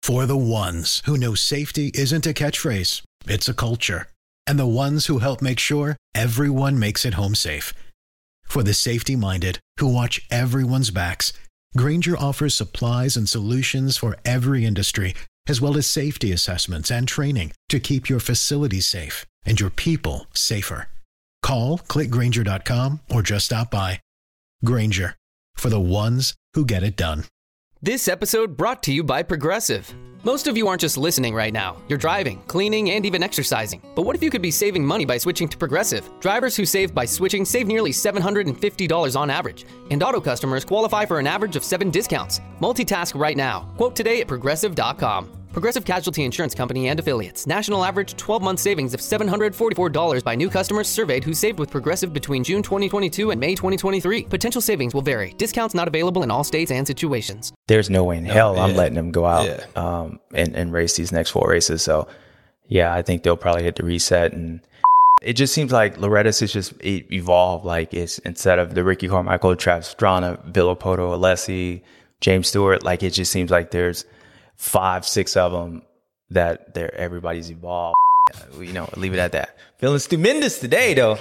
For the ones who know safety isn't a catchphrase, it's a culture. And the ones who help make sure everyone makes it home safe. For the safety-minded who watch everyone's backs, Grainger offers supplies and solutions for every industry, as well as safety assessments and training to keep your facilities safe and your people safer. Call, click Grainger.com, or just stop by. Grainger, for the ones who get it done. This episode brought to you by Progressive. Most of you aren't just listening right now. You're driving, cleaning, and even exercising. But what if you could be saving money by switching to Progressive? Drivers who save by switching save nearly $750 on average. And auto customers qualify for an average of 7 discounts. Multitask right now. Quote today at Progressive.com. Progressive Casualty Insurance Company and Affiliates. National average 12-month savings of $744 by new customers surveyed who saved with Progressive between June 2022 and May 2023. Potential savings will vary. Discounts not available in all states and situations. There's no way in hell I'm letting them go out and race these next 4 races. So, yeah, I think they'll probably hit the reset. And it just seems like Loretta's has just evolved. Like, it's instead of the Ricky Carmichael, Travis Pastrana, Villopoto, Alessi, James Stewart, like it just seems like there's 5, 6 of them that everybody's evolved. You know, leave it at that. Feeling stupendous today, though.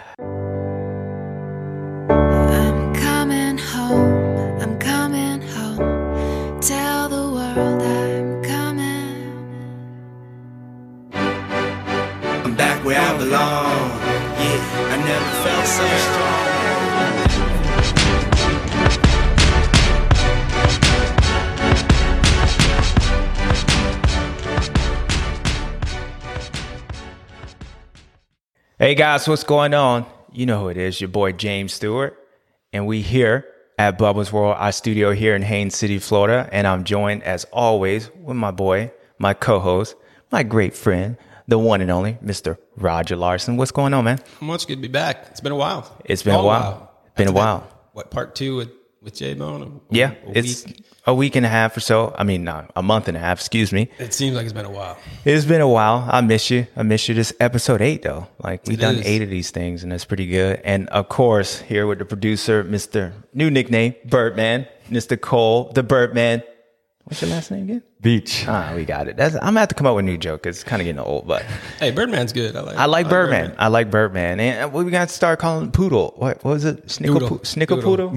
I'm coming home. I'm coming home. Tell the world I'm coming. I'm back where I belong. Yeah, I never felt so strong. Hey guys, what's going on? You know who it is, your boy James Stewart. And we here at Bubba's World, our studio here in Haines City, Florida. And I'm joined as always with my boy, my co-host, my great friend, the one and only Mr. Roger Larson. What's going on, man? Much good to be back. It's been a while. It's been a while. Been a while. What, part 2 with J-Bone? Yeah, it's a week and a half or so. I mean, no, a month and a half, excuse me. It seems like it's been a while. It's been a while. I miss you. This episode 8, though. Like, we've done 8 of these things, and that's pretty good. And, of course, here with the producer, Mr. New nickname, Birdman, Mr. Cole, the Birdman. What's your last name again? Beach. We got it. I'm going to have to come up with a new joke. It's kind of getting old, but. Hey, Birdman's good. I like Birdman. I like Birdman. And we got to start calling him Poodle. What was it? Snickerpoodle?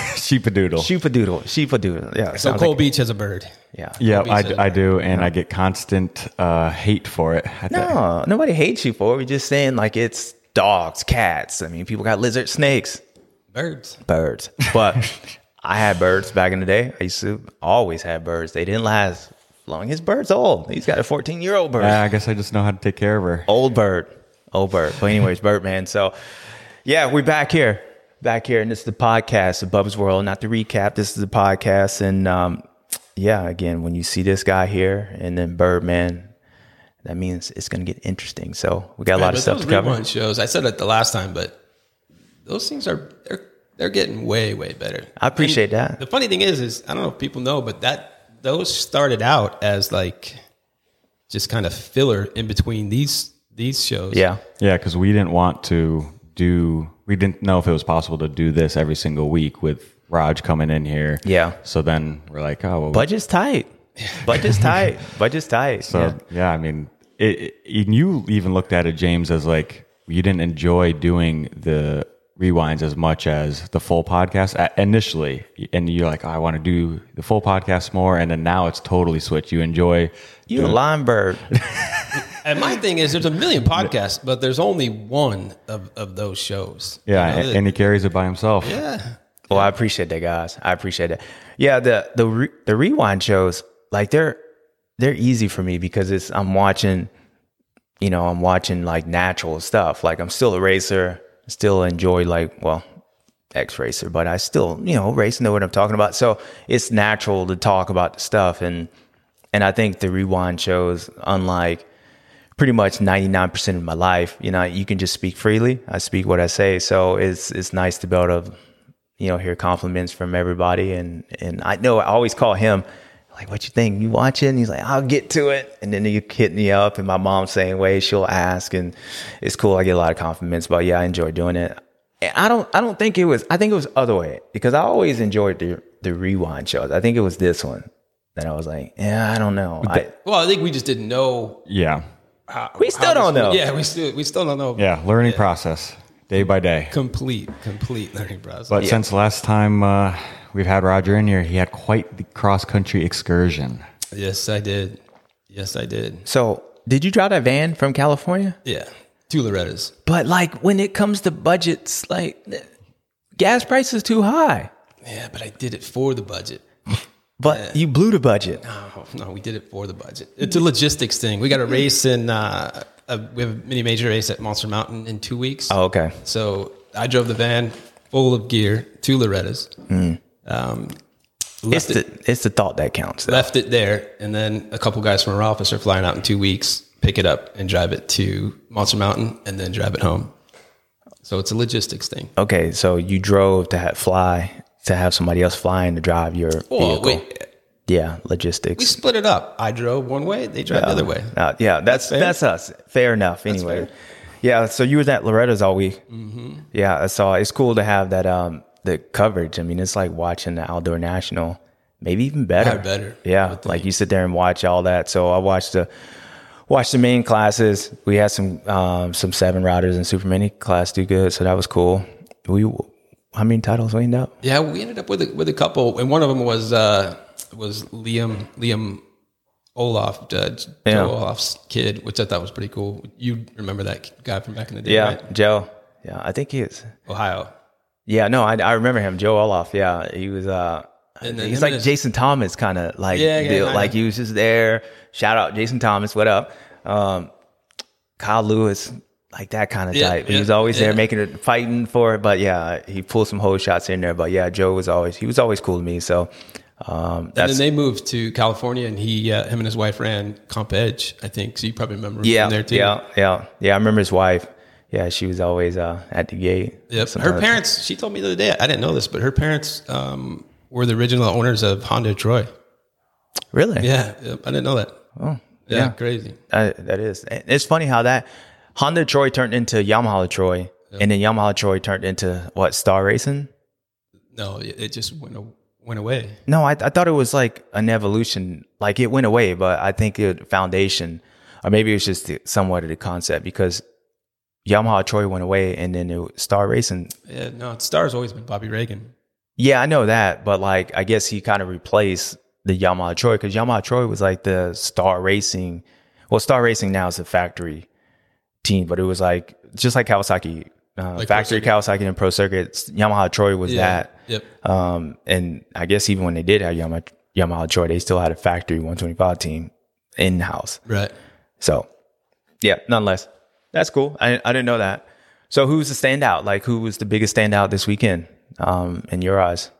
Sheepadoodle. Sheepadoodle. Yeah. So Cole Beach has a bird. Yeah. Yeah, I do. And I get constant hate for it. No, nobody hates you for it. We're just saying like it's dogs, cats. I mean, people got lizards, snakes. Birds. But I had birds back in the day. I used to always have birds. They didn't last long. His bird's old. He's got a 14-year-old bird. I guess I just know how to take care of her. Old bird. But anyways, Birdman. So, yeah, we're back here. And this is the podcast of Bubba's World. Not the recap. This is the podcast. And, yeah, again, when you see this guy here and then Birdman, that means it's going to get interesting. So we got a lot of stuff to cover. Rewind shows, I said it the last time, but those things they're getting way, way better. I appreciate that. The funny thing is I don't know if people know, but those started out as like just kind of filler in between these shows. Yeah. Yeah, because we didn't want to we didn't know if it was possible to do this every single week with Raj coming in here. Yeah. So then we're like, oh, well. Budget's tight. So, yeah I mean, you even looked at it, James, as like you didn't enjoy doing the rewinds as much as the full podcast initially, and you're like, oh, I want to do the full podcast more, and then now it's totally switched. You enjoy a lime bird. And my thing is, there's a million podcasts, but there's only one of those shows. Yeah, you know, and he carries it by himself. Yeah. Well, I appreciate that, guys. I appreciate it. Yeah, the rewind shows, like they're easy for me because I'm watching like natural stuff. Like I'm still a racer. Still enjoy ex-racer, but I still, race, know what I'm talking about. So it's natural to talk about the stuff. And I think the rewind shows, unlike pretty much 99% of my life, you can just speak freely. I speak what I say. So it's nice to be able to, hear compliments from everybody. And I know I always call him like, what you think? You watching? He's like, I'll get to it. And then you hit me up, and my mom's saying way, she'll ask, and it's cool. I get a lot of compliments, but yeah, I enjoy doing it. And I don't think it was, I think it was other way, because I always enjoyed the rewind shows. I think it was this one. Then I was like, yeah, I don't know. Well, I think we just didn't know. Yeah. We still don't know. Yeah, we still don't know. Yeah. Learning process day by day. Complete learning process. But since last time we've had Roger in here, he had quite the cross-country excursion. Yes, I did. So did you drive that van from California? Yeah, 2 Lorettas. But like when it comes to budgets, like gas prices too high. Yeah, but I did it for the budget. But you blew the budget. No, we did it for the budget. It's a logistics thing. We got a race we have a mini major race at Monster Mountain in 2 weeks. Oh, okay. So I drove the van full of gear, 2 Lorettas. It's the thought that counts. Though. Left it there, and then a couple guys from our office are flying out in 2 weeks, pick it up and drive it to Monster Mountain, and then drive it home. So it's a logistics thing. Okay, so you drove to have somebody else flying to drive your vehicle. Yeah, logistics. We split it up. I drove one way, they drive the other way. That's us. Fair enough. Anyway, yeah. So you were at Loretta's all week. Mm-hmm. Yeah, I saw. It's cool to have that. The coverage. I mean, it's like watching the Outdoor National. Maybe even better. Yeah, like you sit there and watch all that. So I watched the main classes. We had some 7 riders in Super Mini class do good, so that was cool. How many titles we ended up? Yeah, we ended up with a couple, and one of them was Liam Olaf, Joe Olaf's kid, which I thought was pretty cool. You remember that guy from back in the day? Yeah, right? Joe. Yeah, I think he is Ohio. Yeah, no, I remember him, Joe Olaf. Yeah, he was. He's like Jason Thomas, kind of like like he was just there. Shout out Jason Thomas, what up? Kyle Lewis, like that kind of type. He was always there making it, fighting for it. But yeah, he pulled some whole shots in there. But yeah, Joe was always cool to me. So and then they moved to California, and him and his wife ran Comp Edge, I think. So you probably remember him there too. Yeah. I remember his wife. Yeah, she was always at the gate. Yep. Her parents, she told me the other day, I didn't know this, but her parents were the original owners of Honda Troy. Really? Yeah. I didn't know that. Oh, yeah. Crazy. That is. It's funny how that Honda Troy turned into Yamaha Troy, and then Yamaha Troy turned into what, Star Racing? No, it just went away. No, I thought it was like an evolution. Like it went away, but I think the foundation, or maybe it was just somewhat of the concept, because Yamaha Troy went away, and then it was Star Racing. Yeah, no, Star's always been Bobby Reagan. Yeah, I know that, but like I guess he kind of replaced the Yamaha Troy, because Yamaha Troy was like the Star Racing. Well, Star Racing now is a factory team, but it was like just like Kawasaki, like factory Kawasaki and Pro Circuits. Yamaha Troy was that. Yep. And I guess even when they did have Yamaha Troy, they still had a factory 125 team in house. Right. So, yeah, nonetheless. That's cool. I didn't know that. So who's the standout? Like, who was the biggest standout this weekend in your eyes?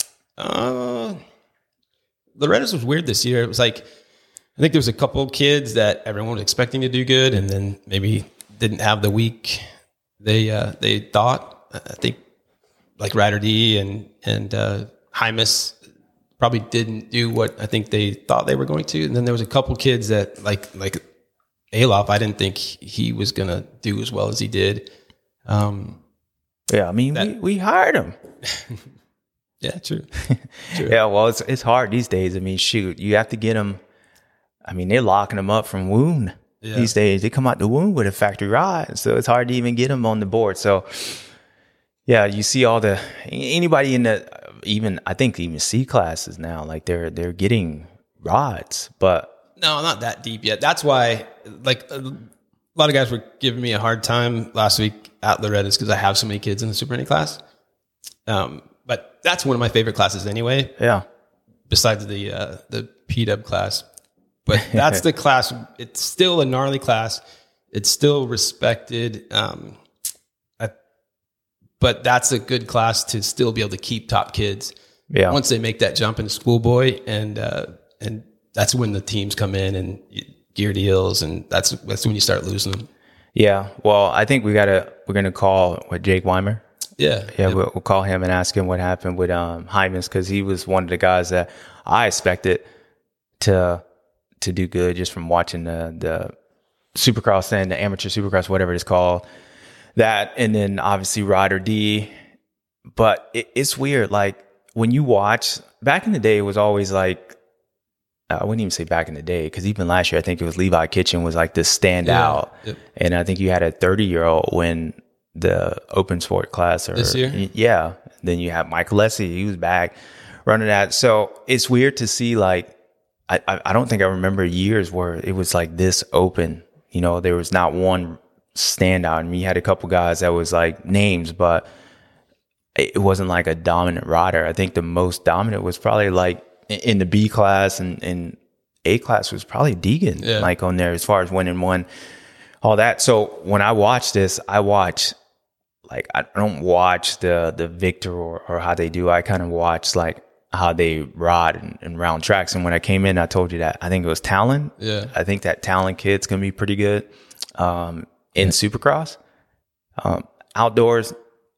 Loretta's was weird this year. It was like, I think there was a couple kids that everyone was expecting to do good, and then maybe didn't have the week they thought. I think like Ryder D and Hymus probably didn't do what I think they thought they were going to. And then there was a couple kids that like Alof, I didn't think he was going to do as well as he did. Yeah, I mean, we hired him. Yeah, true. Yeah, well, it's hard these days. I mean, shoot, you have to get them. I mean, they're locking them up from wound these days. They come out the wound with a factory ride, so it's hard to even get them on the board. So, yeah, you see anybody in I think even C classes now, like they're getting rods, but. No, not that deep yet. That's why, like, a lot of guys were giving me a hard time last week at Loretta's because I have so many kids in the Super Mini class. But that's one of my favorite classes anyway. Yeah. Besides the PW class. But that's the class. It's still a gnarly class. It's still respected. But that's a good class to still be able to keep top kids. Yeah. Once they make that jump into schoolboy, and that's when the teams come in and gear deals, and that's when you start losing them. Yeah. Well, I think we're gonna call Jake Weimer. Yeah. Yeah. We'll call him and ask him what happened with Hymus, because he was one of the guys that I expected to do good just from watching the Supercross and the amateur Supercross, whatever it's called. That, and then obviously Ryder D. But it's weird. Like when you watch, back in the day, it was always like I wouldn't even say back in the day, because even last year, I think it was Levi Kitchen was like this standout. Yeah. Yep. And I think you had a 30-year-old win the open sport class. This year? Yeah. Then you have Michael Leslie. He was back running that. So it's weird to see, like, I don't think I remember years where it was like this open. You know, there was not one standout. I mean, you had a couple guys that was like names, but it wasn't like a dominant rider. I think the most dominant was probably like in the B class, and A class was probably Deegan, like on there as far as winning one, all that. So when I watch this, I watch, like, I don't watch the victor or how they do. I kind of watch like how they ride and round tracks. And when I came in, I told you that I think it was Talon. Yeah. I think that Talon kid's going to be pretty good in Supercross. Outdoors,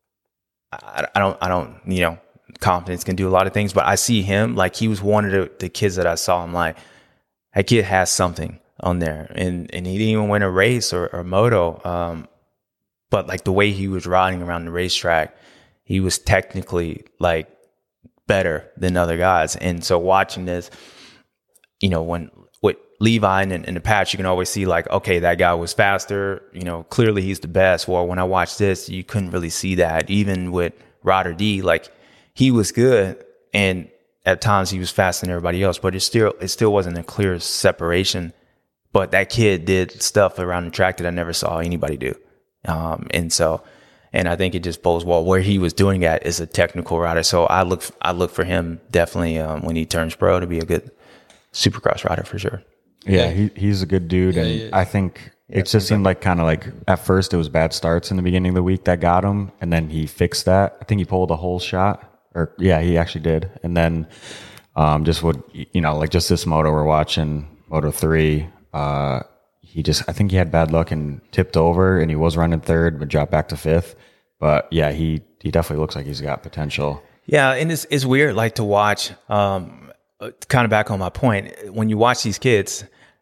I don't, you know, confidence can do a lot of things, but I see him, like, he was one of the kids that I saw. I'm like, that kid has something on there, and he didn't even win a race or moto. But like the way he was riding around the racetrack, he was technically like better than other guys. And so watching this, you know, when with Levi and the patch, you can always see like, okay, that guy was faster, you know, clearly he's the best. Well, when I watched this, you couldn't really see that. Even with Ryder D, like, he was good, and at times he was faster than everybody else, but it still wasn't a clear separation. But that kid did stuff around the track that I never saw anybody do. And I think it just bodes well. Where he was doing that is a technical rider. So I look for him definitely when he turns pro to be a good Supercross rider for sure. Yeah, he's a good dude, and I think it just seemed like kind of like at first it was bad starts in the beginning of the week that got him, and then he fixed that. I think he pulled a whole shot. Or yeah, he actually did. And then just would, you know, like just this moto we're watching, Moto 3, I think he had bad luck and tipped over, and he was running third but dropped back to fifth. But yeah, he definitely looks like he's got potential. Yeah, and it's weird, like, to watch, kind of back on my point, when you watch these kids,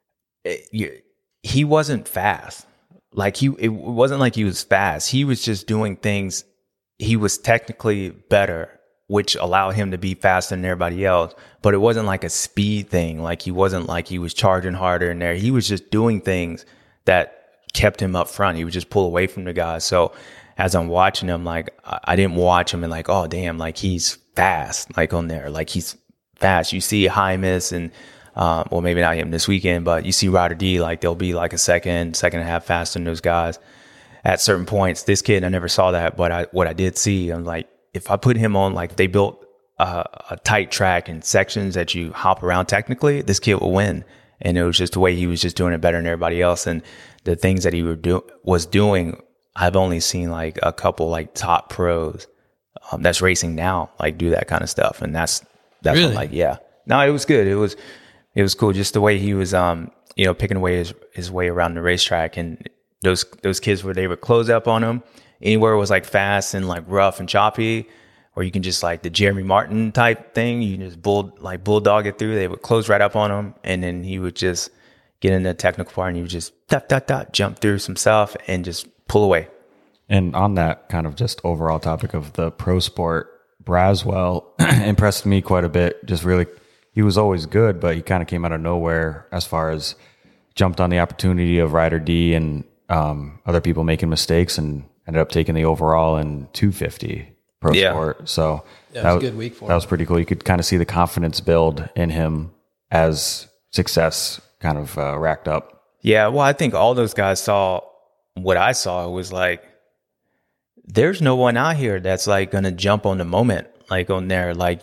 he wasn't fast. Like, it wasn't like he was fast. He was just doing things. He was technically better, which allowed him to be faster than everybody else. But it wasn't like a speed thing. Like, he wasn't like he was charging harder in there. He was just doing things that kept him up front. He would just pull away from the guys. So as I'm watching him, like, I didn't watch him and like, oh, damn, like, he's fast, like, on there. Like, he's fast. You see Hymus and, well, maybe not him this weekend, but you see Ryder D, like, they'll be like a second and a half faster than those guys at certain points. This kid, I never saw that, but what I did see, I'm like, if I put him on, like, they built a tight track and sections that you hop around technically, this kid will win. And it was just the way he was just doing it better than everybody else. And the things that he was doing, I've only seen like a couple like top pros that's racing now, like, do that kind of stuff. And that's really? What, like, yeah. No, it was good. It was cool. Just the way he was, you know, picking away his way around the racetrack. And those kids where they would close up on him, anywhere it was like fast and like rough and choppy, or you can just like the Jeremy Martin type thing, you can just bulldog it through. They would close right up on him, and then he would just get in the technical part, and he would just jump through some stuff and just pull away. And on that kind of just overall topic of the pro sport, Braswell impressed me quite a bit. Just really, he was always good, but he kind of came out of nowhere as far as jumped on the opportunity of Ryder D and other people making mistakes, and ended up taking the overall in 250 pro sport. So that was a good week for him. That was pretty cool. You could kind of see the confidence build in him as success kind of racked up. Yeah, well, I think all those guys saw what I saw. Was like, there's no one out here that's like going to jump on the moment, like, on there. Like,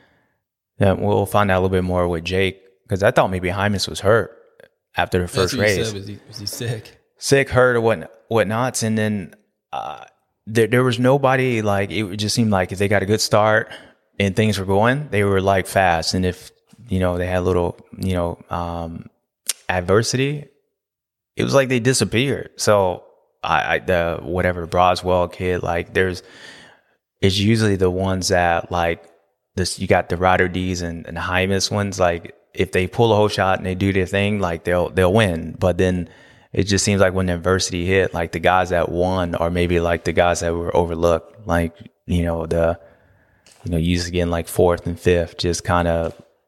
we'll find out a little bit more with Jake, because I thought maybe Hymus was hurt after the first race. Was he sick? Sick, hurt, or whatnots. And then there was nobody, like, it just seemed like if they got a good start and things were going, they were like fast. And if, you know, they had a little, you know, adversity, it was like they disappeared. So the Braswell kid, like, it's usually the ones that, like, this, you got the Ryder D's and the Hymus ones, like, if they pull a whole shot and they do their thing, like, they'll win. But then it just seems like when the adversity hit, like, the guys that won, or maybe like the guys that were overlooked, like, you know, usually getting like fourth and fifth, just kind of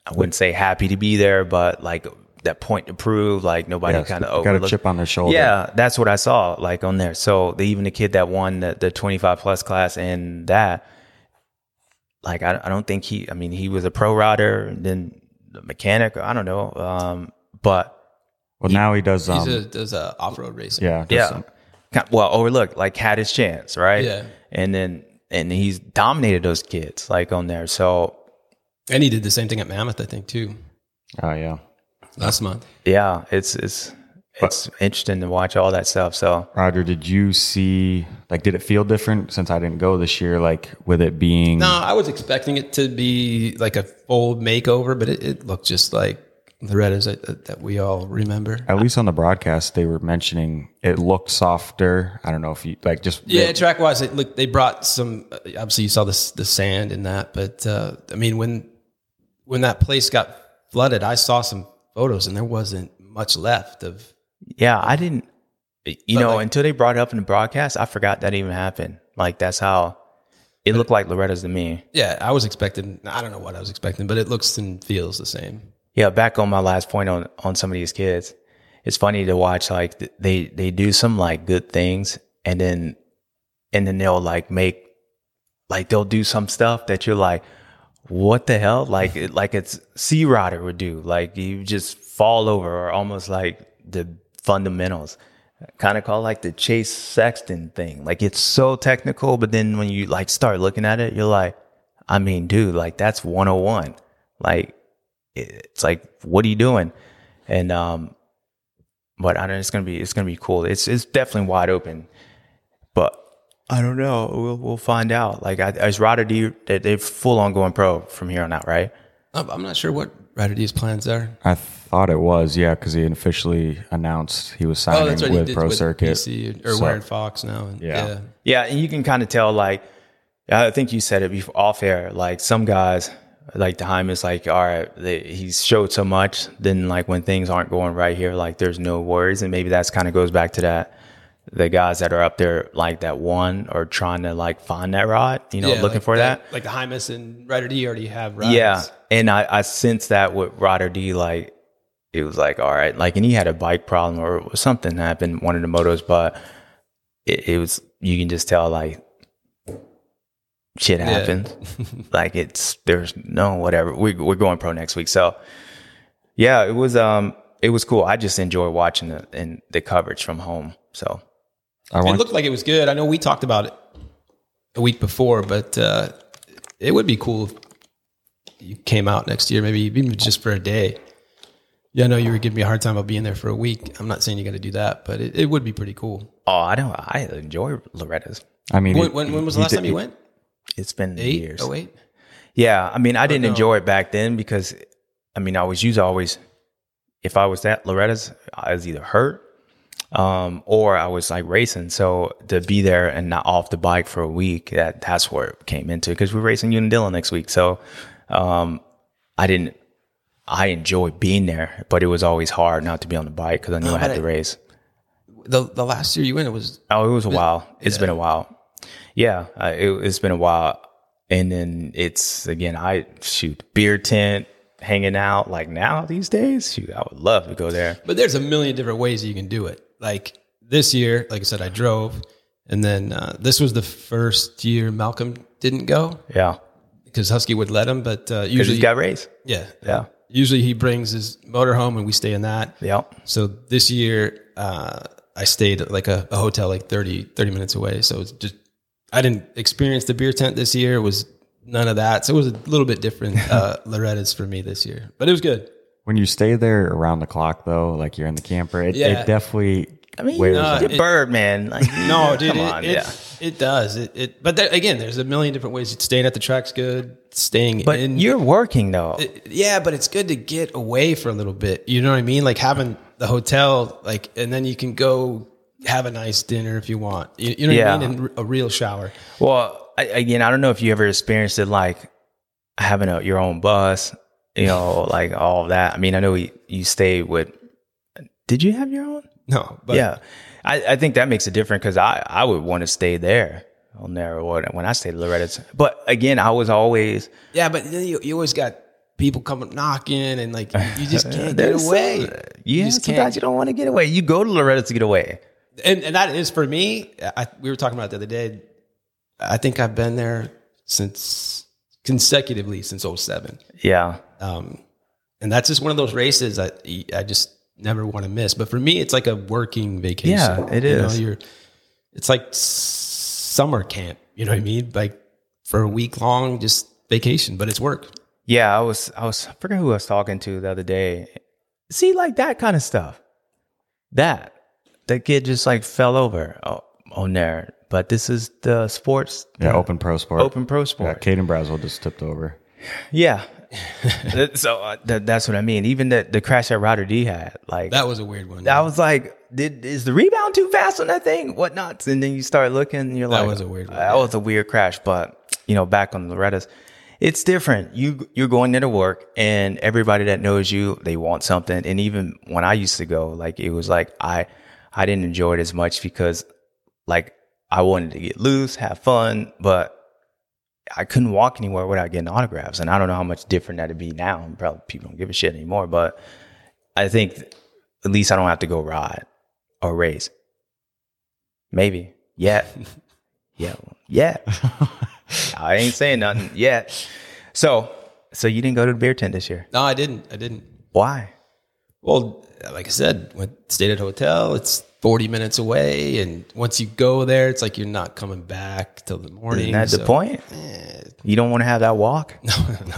I wouldn't say happy to be there, but like that point to prove, like nobody Yes, kind of got a chip on their shoulder. Yeah, that's what I saw like on there. So even the kid that won the 25 plus class and that, like I don't think he was a pro rider and then the mechanic. I don't know, but well, now he does. does off-road racing. Yeah, yeah. Well, overlooked, like had his chance, right? Yeah. And he's dominated those kids like on there. So, and he did the same thing at Mammoth, I think, too, Oh yeah. last month. yeah, it's interesting to watch all that stuff. So, Roger, did you see, like, did it feel different since I didn't go this year? Like with it being, No, I was expecting it to be like a full makeover, but it looked just like Loretta's that we all remember. at least on the broadcast, they were mentioning it looked softer. I don't know if you like just Track wise, they brought some. Obviously, you saw the sand in that, but I mean, when that place got flooded, I saw some photos, and there wasn't much left of. yeah, I didn't, until they brought it up in the broadcast, I forgot that even happened. Like that's how it looked like Loretta's to me. Yeah, I was expecting. I don't know what I was expecting, but it looks and feels the same. Yeah, back on my last point on some of these kids, it's funny to watch. Like they do some like good things, and then they'll like they'll do some stuff that you're like, what the hell? Like it's Sea Rider would do. Like you just fall over, or almost like the fundamentals, kind of called like the Chase Sexton thing. Like it's so technical, but then when you like start looking at it, you're like, I mean, dude, like that's 101. Like. It's like, what are you doing? And but I don't know, it's gonna be cool. It's definitely wide open, but I don't know. We'll find out. Like, is Ryder D, they're full on going pro from here on out, right? I'm not sure what Ryder D's plans are. I thought it was, yeah, because he officially announced he was signing That's right. with Pro Circuit. PC, or wearing Fox now. And, Yeah, and you can kind of tell, like, I think you said it before off air, like some guys, like the Hyman's like, all right, he's showed so much, then like when things aren't going right here, like there's no worries. And maybe that's kind of goes back to that, the guys that are up there like that one or trying to like find that rod, looking like for that. Like the Hymas and Ryder D already have rides. Yeah. And I sensed that with Ryder D, like it was like, all right, like, and he had a bike problem or something happened, one of the motos, but it was, you can just tell like, shit happens. Like there's no whatever. We're going pro next week. So yeah, it was cool. I just enjoy watching the coverage from home. So it looked like it was good. I know we talked about it a week before, but it would be cool if you came out next year, maybe even just for a day. Yeah, I know you were giving me a hard time about being there for a week. I'm not saying you got to do that, but it would be pretty cool. Oh, I enjoy Loretta's. I mean, when was the last time you went? It's been years. 08? Yeah, I mean, I didn't enjoy it back then because, I mean, I was always, if I was at Loretta's, I was either hurt or I was like racing. So to be there and not off the bike for a week, that's where it came into, because we're racing Unadilla next week. So I enjoyed being there, but it was always hard not to be on the bike because I knew I had to race. The last year you went, it was a while. It's been a while. Yeah, it's been a while. And then it's, again, beer tent, hanging out. Like now these days, I would love to go there. But there's a million different ways you can do it. Like this year, like I said, I drove. And then this was the first year Malcolm didn't go. Yeah. Because Husky would let him. But usually he's got race. Yeah. Yeah. Usually he brings his motorhome and we stay in that. Yeah. So this year I stayed at like a hotel like 30 minutes away. So it's just, I didn't experience the beer tent this year. It was none of that. So it was a little bit different Loretta's for me this year. But it was good. When you stay there around the clock, though, like you're in the camper, it definitely. I mean, bird, man. Like, no, dude, come on, it does. But again, there's a million different ways. Staying at the track's good. But you're working though. But it's good to get away for a little bit. You know what I mean? Like having the hotel, like, and then you can go have a nice dinner if you want. You know what I mean? And a real shower. Well, I don't know if you ever experienced it, like having your own bus, like all of that. I mean, I know you stayed with. Did you have your own? No, but yeah, I think that makes it different because I would want to stay there on there or when I stayed at Loretta's. But again, I was always but then you always got people come knocking, and like you just can't get away. Yeah, just sometimes you don't want to get away. You go to Loretta's to get away. And that is for me. We were talking about it the other day. I think I've been there consecutively since 07. Yeah. And that's just one of those races I just never want to miss. But for me, it's like a working vacation. Yeah, it is. It's like summer camp. You know what I mean? Like for a week long, just vacation, but it's work. Yeah, I forget who I was talking to the other day. See, like that kind of stuff. That kid just like fell over on there. But this is the sports. Yeah, Open Pro Sport. Open Pro Sport. Yeah, Caden Braswell just tipped over. Yeah. So that's what I mean. Even the crash that Ryder D had, like that was a weird one. I was like, is the rebound too fast on that thing? Whatnot? And then you start looking, and you're like, that was a weird one. That was a weird crash. But back on Loretta's, it's different. You're going there to work, and everybody that knows you, they want something. And even when I used to go, like it was like I didn't enjoy it as much because like I wanted to get loose, have fun, but I couldn't walk anywhere without getting autographs. And I don't know how much different that'd be now. Probably people don't give a shit anymore, but I think at least I don't have to go ride or race. Maybe. Yeah. Yeah. I ain't saying nothing yet. So you didn't go to the beer tent this year? No, I didn't. Why? Well, like I said, stayed at a hotel. It's 40 minutes away, and once you go there, it's like you're not coming back till the morning. Isn't that the point? You don't want to have that walk? No.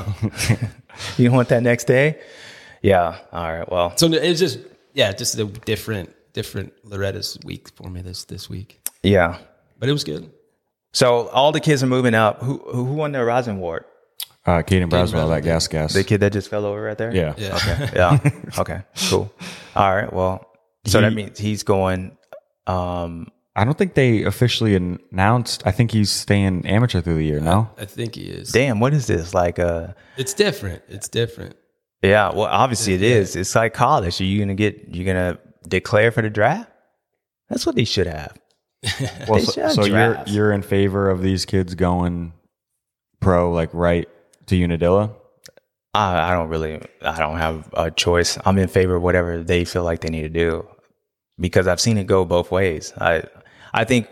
You don't want that next day? Yeah. All right. Well, so it's just a different Loretta's week for me this week. Yeah, but it was good. So all the kids are moving up. Who won the Horizon Award? Caden Braswell, that gas. The kid that just fell over right there? Yeah. Okay. Yeah. Okay. Cool. All right. Well, so that means he's going. I don't think they officially announced. I think he's staying amateur through the year. No, I think he is. Damn, what is this like? It's different. It's different. Yeah. Well, obviously it is. It's like college. You're gonna declare for the draft. That's what they should have. Well, so you're in favor of these kids going pro, like right to Unadilla? I don't have a choice. I'm in favor of whatever they feel like they need to do because I've seen it go both ways. I think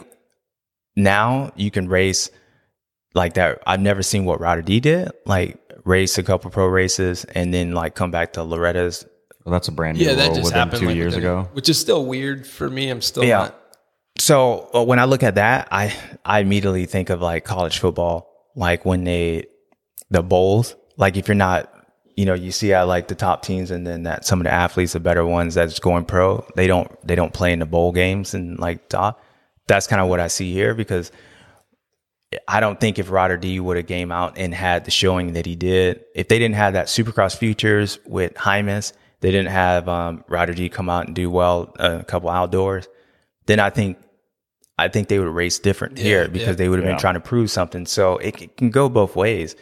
now you can race like that. I've never seen what Ryder D did, like race a couple pro races and then like come back to Loretta's. Well, that's a brand new that rule just within happened 2 like years ago. Which is still weird for me. I'm still not. So when I look at that, I immediately think of like college football, like when the bowls, like if you're not, you see how like the top teams and then that some of the athletes, the better ones that's going pro, they don't play in the bowl games and like top. That's kind of what I see here because I don't think if Ryder D would have came out and had the showing that he did, if they didn't have that Supercross Futures with Hymas, they didn't have Ryder D come out and do well a couple outdoors, then I think they would have raced different here because they would have been trying to prove something. So it can go both ways.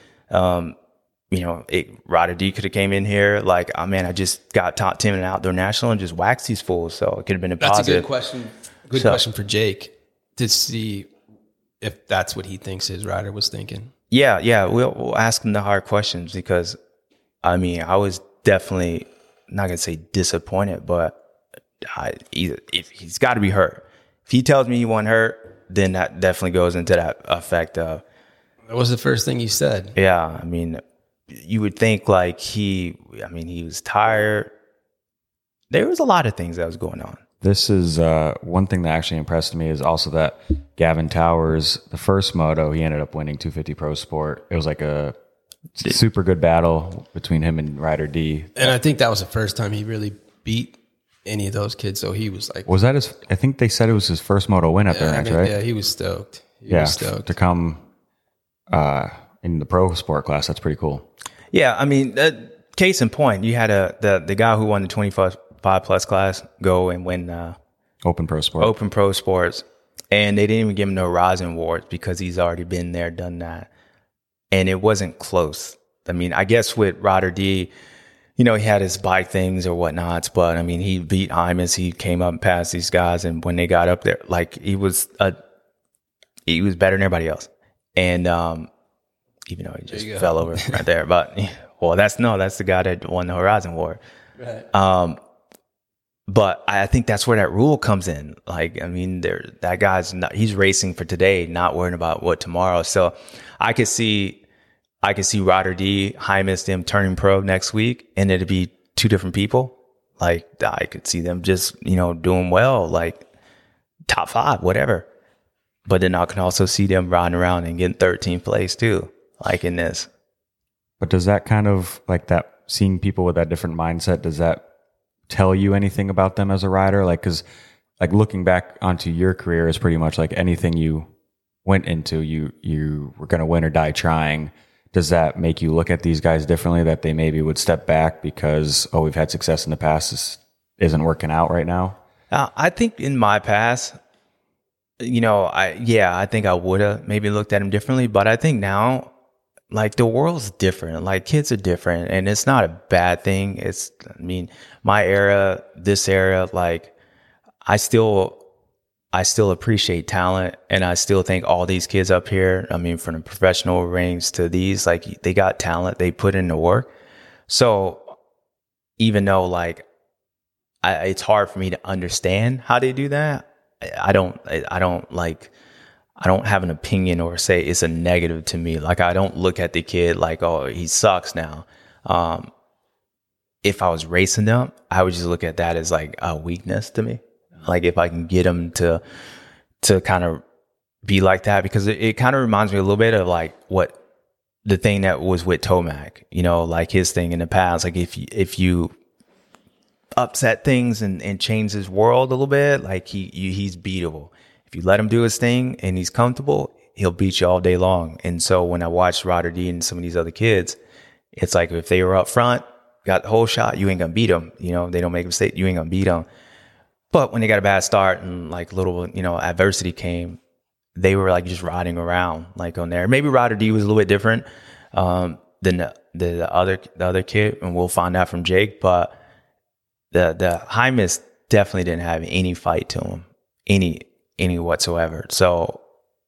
Ryder D could have came in here like, oh man, I just got top 10 in an outdoor national and just waxed these fools. So it could have been a positive. That's a good question. Good question for Jake to see if that's what he thinks his rider was thinking. Yeah. We'll ask him the hard questions because, I mean, I was definitely not going to say disappointed, but if he's got to be hurt. If he tells me he wasn't hurt, then that definitely goes into that effect of. That was the first thing you said. Yeah. I mean, you would think like he was tired. There was a lot of things that was going on. This is one thing that actually impressed me is also that Gavin Towers, the first moto, he ended up winning 250 Pro Sport. It was like a super good battle between him and Ryder D. And I think that was the first time he really beat any of those kids. So he was like, was that his? I think they said it was his first moto win at their ranch, right? Yeah, he was stoked. He was was stoked to come in the pro sport class. That's pretty cool. Yeah, I mean, case in point, you had the guy who won the 25 plus class go and win Open Pro Sports, and they didn't even give him no Horizon Awards because he's already been there, done that, and it wasn't close. I mean, I guess with Ryder D, he had his bike things or whatnots, but I mean, he beat Hymas. He came up past these guys, and when they got up there, like he was better than everybody else, and even though he just fell over right there, but Well, that's the guy that won the Horizon War. Right. But I think that's where that rule comes in. Like, I mean, that guy's he's racing for today, not worrying about what tomorrow. So I could see Ryder D, Hymas, them turning pro next week, and it'd be two different people. Like, I could see them just, doing well, like top 5, whatever. But then I can also see them riding around and getting 13th place too, like in this. But does that kind of, like, that, seeing people with that different mindset, does that tell you anything about them as a rider? Like, because like looking back onto your career is pretty much like anything you went into, you were going to win or die trying. Does that make you look at these guys differently, that they maybe would step back because, we've had success in the past, this isn't working out right now? I think in my past, I think I would have maybe looked at them differently, but I think now, like, the world's different. Like, kids are different, and it's not a bad thing. My era, this era, like, I still appreciate talent, and I still think all these kids up here, from the professional range to these, like, they got talent, they put in the work. So even though, like, it's hard for me to understand how they do that, I don't have an opinion or say it's a negative to me. Like, I don't look at the kid like, oh, he sucks now. If I was racing them, I would just look at that as like a weakness to me. Like, if I can get them to kind of be like that, because it kind of reminds me a little bit of like what the thing that was with Tomac, like his thing in the past. Like, if you upset things and change his world a little bit, like he's beatable. If you let him do his thing and he's comfortable, he'll beat you all day long. And so when I watched Ryder D and some of these other kids, it's like, if they were up front, got the whole shot, you ain't gonna beat them. They don't make a mistake, you ain't gonna beat them. But when they got a bad start and like little, adversity came, they were like just riding around like on there. Maybe Ryder D was a little bit different than the other kid, and we'll find out from Jake. But the Hymas definitely didn't have any fight to him, any whatsoever. So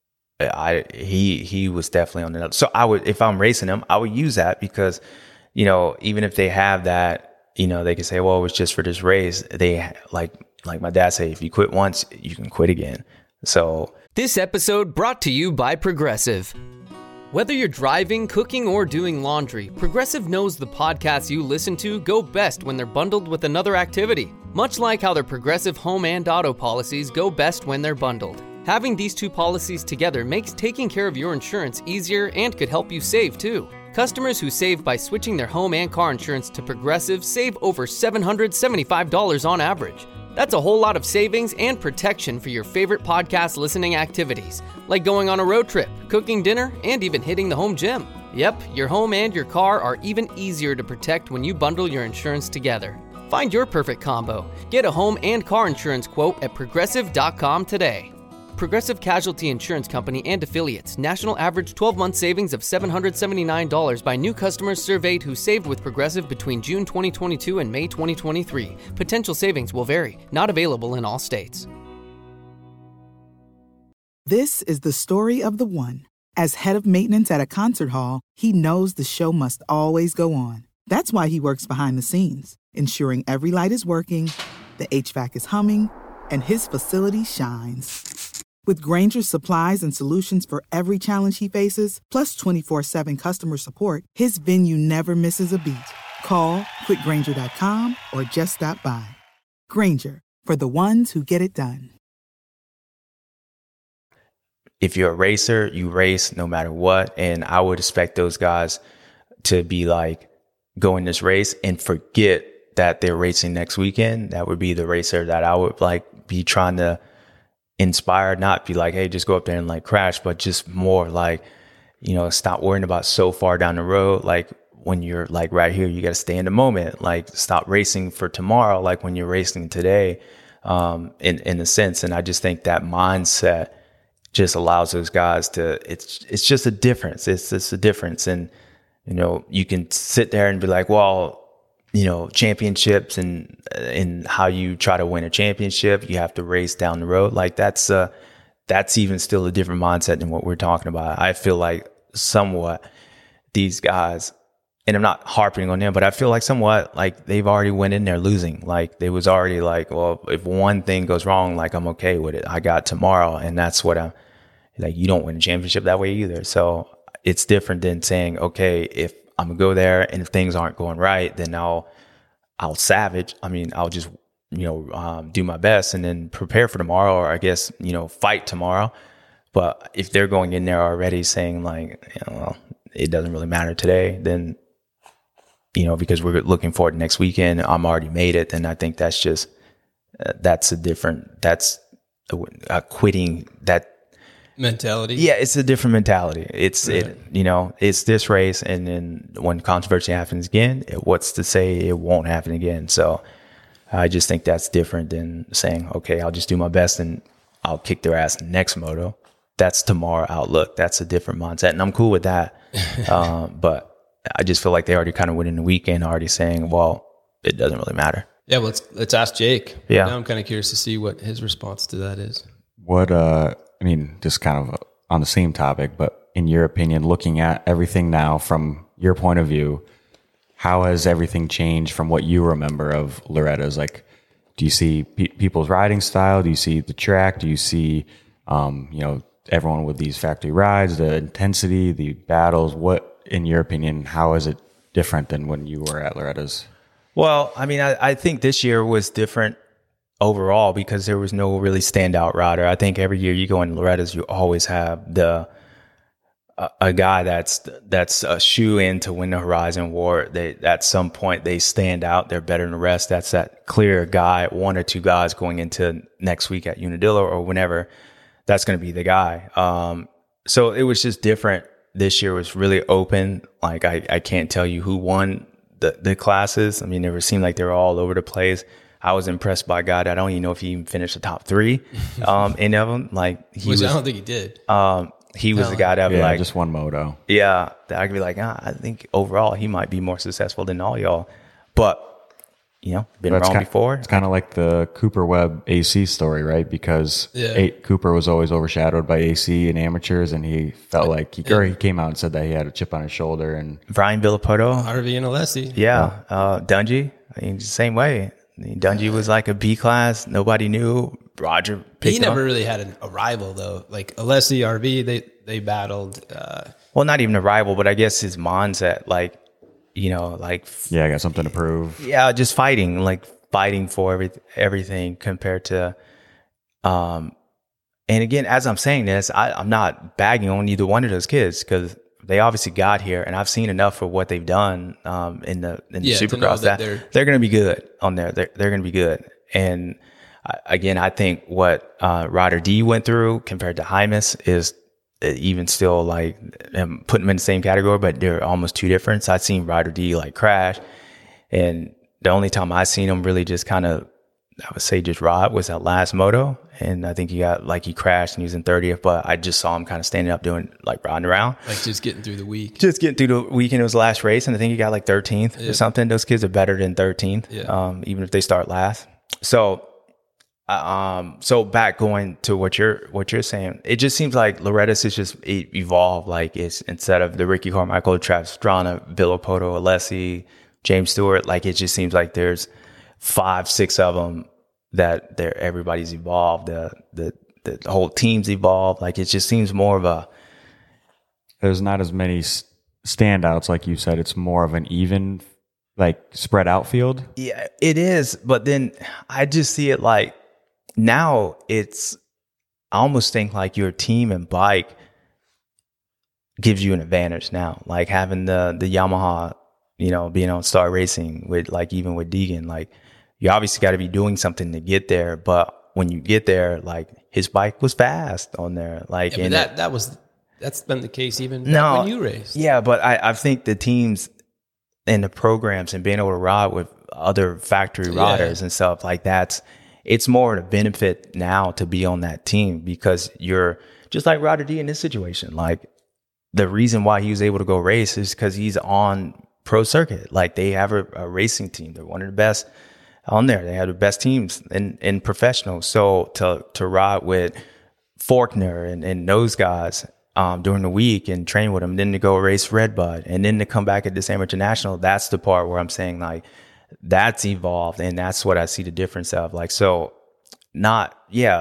he was definitely on the other. So if I'm racing him, I would use that, because even if they have that, they can say, well, it was just for this race. They like my dad say, if you quit once, you can quit again. So This episode brought to you by Progressive. Whether you're driving, cooking, or doing laundry, Progressive knows the podcasts you listen to go best when they're bundled with another activity, much like how their Progressive home and auto policies go best when they're bundled. Having these two policies together makes taking care of your insurance easier and could help you save too. Customers who save by switching their home and car insurance to Progressive save over $775 on average. That's a whole lot of savings and protection for your favorite podcast listening activities, like going on a road trip, cooking dinner, and even hitting the home gym. Yep, your home and your car are even easier to protect when you bundle your insurance together. Find your perfect combo. Get a home and car insurance quote at Progressive.com today. Progressive Casualty Insurance Company and Affiliates. National average 12-month savings of $779 by new customers surveyed who saved with Progressive between June 2022 and May 2023. Potential savings will vary. Not available in all states. This is the story of the one. As head of maintenance at a concert hall, he knows the show must always go on. That's why he works behind the scenes, ensuring every light is working, the HVAC is humming, and his facility shines. With Grainger's supplies and solutions for every challenge he faces, plus 24/7 customer support, his venue never misses a beat. Call quickgrainger.com or just stop by. Grainger, for the ones who get it done. If you're a racer, you race no matter what. And I would expect those guys to be like, go in this race and forget that they're racing next weekend. That would be the racer that I would like be trying to inspire, not be like, hey, just go up there and like crash, but just more like, stop worrying about so far down the road. Like when you're like right here, you got to stay in the moment, like stop racing for tomorrow. Like when you're racing today, in a sense. And I just think that mindset just allows those guys to, it's just a difference. It's just a difference. And, you can sit there and be like, well, championships and how you try to win a championship, you have to race down the road. Like that's even still a different mindset than what we're talking about. I feel like somewhat these guys, and I'm not harping on them, but I feel like somewhat like they've already went in there losing. Like they was already like, well, if one thing goes wrong, like I'm okay with it. I got tomorrow, and that's what I'm like. You don't win a championship that way either. So it's different than saying, okay, if I'm gonna go there and if things aren't going right, then I'll savage. I mean, I'll just do my best and then prepare for tomorrow, or I guess fight tomorrow. But if they're going in there already saying like, well, it doesn't really matter today, then because we're looking forward to next weekend, I'm already made it. Then I think that's just that's a quitting that mentality. Yeah, it's a different mentality. It's it's this race, and then when controversy happens again, what's to say it won't happen again? So I just think that's different than saying, okay, I'll just do my best and I'll kick their ass next moto. That's tomorrow outlook. That's a different mindset, and I'm cool with that. But I just feel like they already kind of went in the weekend already saying, well, it doesn't really matter. Yeah, well, let's ask Jake. Yeah. Now I'm kind of curious to see what his response to that is. What, I mean, just kind of on the same topic, but in your opinion, looking at everything now from your point of view, how has everything changed from what you remember of Loretta's? Like, do you see people's riding style? Do you see the track? Do you see, everyone with these factory rides, the intensity, the battles? What, in your opinion, how is it different than when you were at Loretta's? Well, I mean, I think this year was different overall because there was no really standout rider. I think every year you go in Loretta's, you always have a guy that's a shoe in to win the Horizon War. They at some point they stand out. They're better than the rest. That's that clear guy, one or two guys going into next week at Unadilla or whenever. That's going to be the guy. So it was just different. This year was really open. Like I can't tell you who won the classes. I mean, it seemed like they were all over the place. I was impressed by a guy that I don't even know if he even finished the top 3 any of them. Like I don't think he did. He was the guy that like just one moto. Yeah, that I could be like, I think overall he might be more successful than all y'all. But been wrong before. It's kind of like the Cooper Webb AC story, right? Because Cooper was always overshadowed by AC and amateurs, and he felt like he came out and said that he had a chip on his shoulder. And Brian Villopoto, RV and Alessi. Yeah. Dungey, I mean, the same way. I mean, Dungey was like a B class. Nobody knew. Roger picked He never really had a rival, though. Like Alessi, RV, they battled. Well, not even a rival, but I guess his mindset, like, I got something to prove. Yeah, just fighting for everything compared to, and again, as I'm saying this, I'm not bagging on either one of those kids because they obviously got here, and I've seen enough for what they've done in the Supercross that they're going to be good on there. They're going to be good, and again, I think what Ryder D went through compared to Hymas is even still like put them in the same category, but they're almost two different. So I've seen Ryder D like crash, and the only time I seen him really just kind of, I would say just ride was that last moto. And I think he crashed and he was in 30th, but I just saw him kind of standing up doing like riding around. Like just getting through the week. Just getting through the weekend. It was the last race. And I think he got like 13th or something. Those kids are better than 13th, even if they start last. So back going to what you're saying, it just seems like Loretta's is just evolved. Like it's instead of the Ricky Carmichael, Travis Pastrana, Villopoto, Alessi, James Stewart, like it just seems like there's 5-6 of them that everybody's evolved. The whole team's evolved. Like it just seems more of there's not as many standouts, like you said. It's more of an even, like spread out field. Yeah, it is. But then I just see it like now I almost think like your team and bike gives you an advantage now. Like having the Yamaha, being on Star Racing with like even with Deegan, like you obviously got to be doing something to get there. But when you get there, like his bike was fast on there. Like that's been the case even when you raced. Yeah, but I think the teams and the programs and being able to ride with other factory riders and stuff like it's more of a benefit now to be on that team because you're just like Ryder D in this situation. Like the reason why he was able to go race is because he's on pro circuit. Like they have a racing team. They're one of the best on there. They have the best teams in professional. So to ride with Faulkner and those guys during the week and train with him, then to go race Redbud, and then to come back at this amateur national. That's the part where I'm saying like that's evolved, and that's what I see the difference of. Like, so not,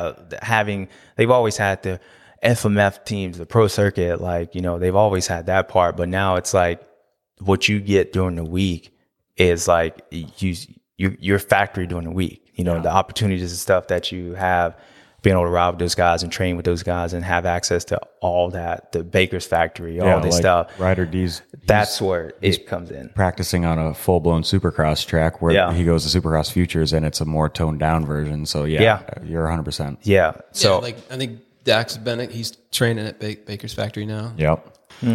they've always had the FMF teams, the pro circuit, like, you know, they've always had that part, but now it's like what you get during the week is like your factory during the week, you know, the opportunities and stuff that you have, being able to ride with those guys and train with those guys and have access to all that, the Baker's factory, all this like stuff. Ryder D's, that's where it comes in. Practicing on a full-blown Supercross track where he goes to Supercross Futures, and it's a more toned-down version. So, you're 100%. Yeah. So, like, I think Dax Bennett, he's training at Baker's factory now. Yep.